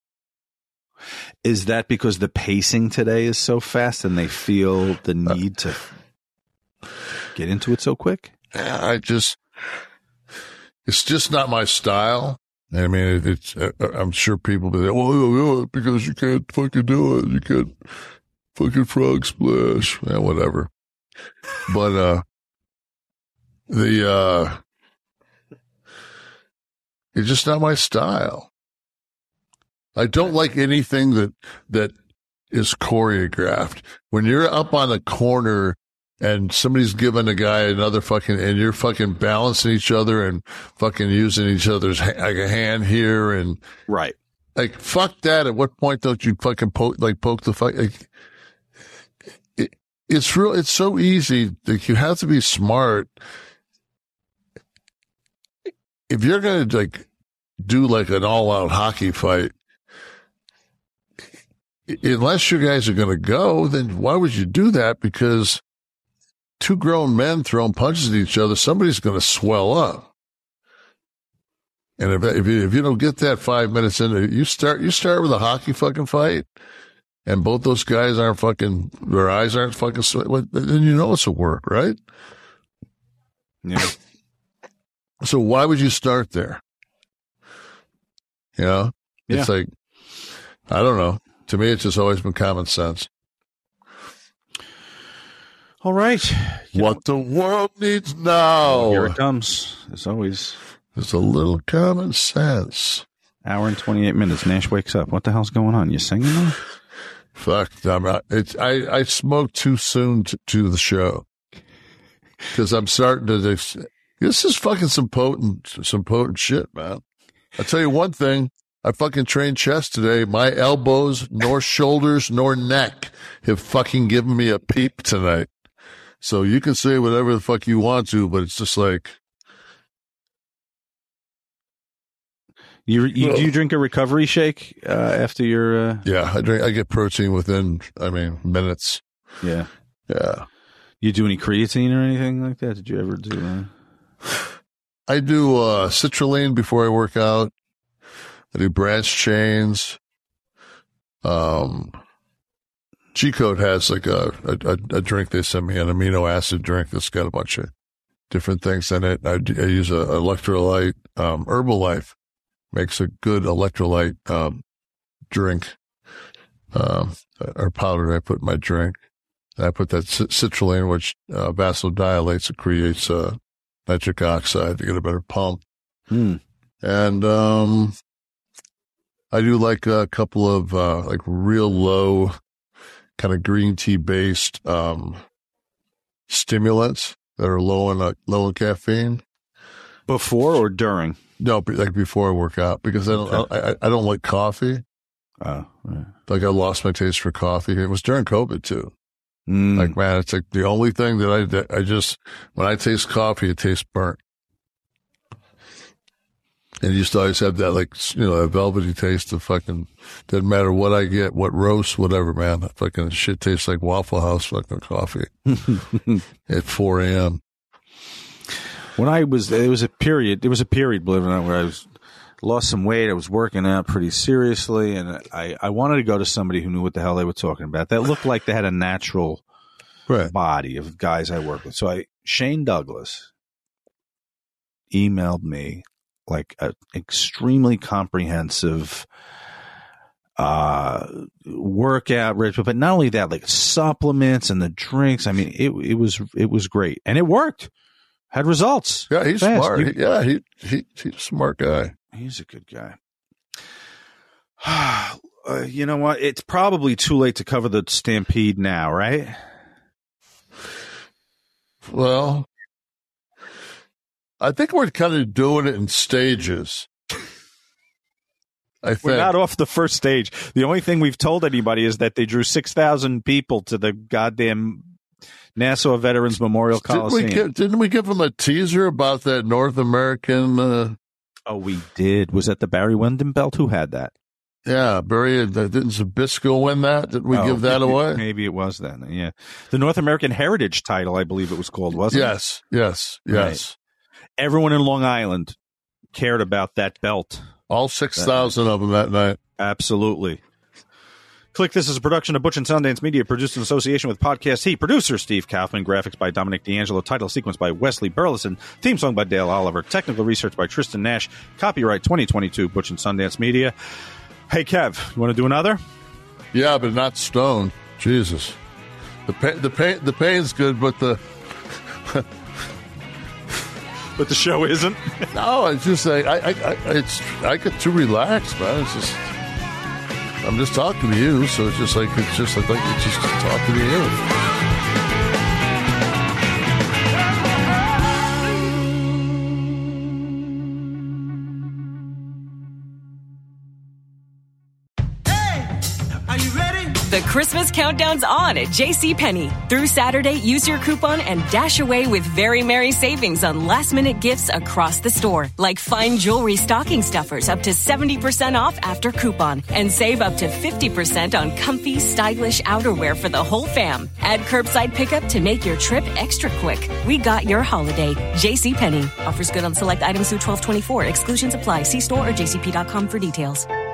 Is that because the pacing today is so fast and they feel the need to get into it so quick? I just, it's just not my style. I mean, it, it's, uh, I'm sure people be like, well, because you can't fucking do it. You can't fucking frog splash. Yeah, whatever. But, uh, the, uh, it's just not my style. I don't like anything that, that is choreographed. When you're up on a corner and somebody's giving a guy another fucking, and you're fucking balancing each other and fucking using each other's ha- like a hand here and right. Like, fuck that. At what point don't you fucking poke, like poke the fuck? Like, it, it's real. It's so easy. Like, you have to be smart. If you're going to like do like an all out hockey fight, unless you guys are going to go, then why would you do that? Because two grown men throwing punches at each other, somebody's going to swell up. And if if you, if you don't get that five minutes in, you start you start with a hockey fucking fight, and both those guys aren't fucking, their eyes aren't fucking, then you know it's a work, right? Yeah. So why would you start there? You know, it's yeah. like, I don't know. To me, it's just always been common sense. All right. You what know, the world needs now. Here it comes. As always. There's a little common sense. Hour and twenty-eight minutes. Nash wakes up. What the hell's going on? You singing now? Fuck. I'm not, it's, I, I smoked too soon to, to the show. Because I'm starting to, this, this is fucking some potent, some potent shit, man. I'll tell you one thing. I fucking trained chest today. My elbows, nor shoulders, nor neck have fucking given me a peep tonight. So you can say whatever the fuck you want to, but it's just like. You, you well, do you drink a recovery shake uh, after your? Uh... Yeah, I drink. I get protein within, I mean, minutes. Yeah, yeah. You do any creatine or anything like that? Did you ever do that? I do uh, citrulline before I work out. I do branch chains. Um, G-Code has like a, a, a drink they sent me, an amino acid drink that's got a bunch of different things in it. I, I use a electrolyte. Um, Herbalife makes a good electrolyte um, drink um, or powder I put in my drink. And I put that c- citrulline, which uh, vasodilates. It creates uh, nitric oxide to get a better pump. Hmm. And um, I do like a couple of uh, like real low kind of green tea based um, stimulants that are low in uh, low in caffeine. Before or during? No, like before I work out, because I don't Okay. I, I don't like coffee. Oh, right. Like I lost my taste for coffee. It was during COVID too. Mm. Like man, it's like the only thing that I that I just when I taste coffee, it tastes burnt. And you used to always have that, like, you know, that velvety taste of fucking, doesn't matter what I get, what roast, whatever, man. That fucking shit tastes like Waffle House fucking coffee at four a.m. When I was, there was a period, there was a period, believe it or not, where I was, lost some weight. I was working out pretty seriously, and I, I wanted to go to somebody who knew what the hell they were talking about. That looked like they had a natural right. body of guys I work with. So I, Shane Douglas emailed me like an extremely comprehensive uh, workout ritual, but not only that, like supplements and the drinks. I mean, it it was it was great, and it worked. Had results. Yeah, he's Fast. smart. You- He- yeah, he, he he's a smart guy. He's a good guy. uh, you know what? It's probably too late to cover the Stampede now, right? Well, I think we're kind of doing it in stages. I think. We're not off the first stage. The only thing we've told anybody is that they drew six thousand people to the goddamn Nassau Veterans Memorial Didn't Coliseum. we, give, didn't we give him a teaser about that North American? Uh, oh, we did. Was that the Barry Windham belt? Who had that? yeah, Barry. Didn't Zabisco win that? Didn't we Oh, give that maybe- away? Maybe it was then. Yeah. The North American Heritage title, I believe it was called, wasn't it? Yes, yes, yes. Everyone in Long Island cared about that belt. All six thousand of them that night. Absolutely. Click This is a production of Butch and Sundance Media, produced in association with Podcast Heat. Producer Steve Kaufman, graphics by Dominic D'Angelo, title sequence by Wesley Burleson, theme song by Dale Oliver, technical research by Tristan Nash, copyright twenty twenty-two, Butch and Sundance Media. Hey, Kev, you want to do another? Yeah, but not Stone. Jesus, the pain, the pain, the pain's good, but the But the show isn't. no, it's just like I, I, I, it's I get too relaxed, man. It's just I'm just talking to you, so it's just like it's just like it's just talking to you. The Christmas countdown's on at JCPenney. Through Saturday, use your coupon and dash away with very merry savings on last-minute gifts across the store, like fine jewelry stocking stuffers up to seventy percent off after coupon, and save up to fifty percent on comfy, stylish outerwear for the whole fam. Add curbside pickup to make your trip extra quick. We got your holiday. JCPenney. Offers good on select items through twelve twenty-four. Exclusions apply. See store or j c p dot com for details.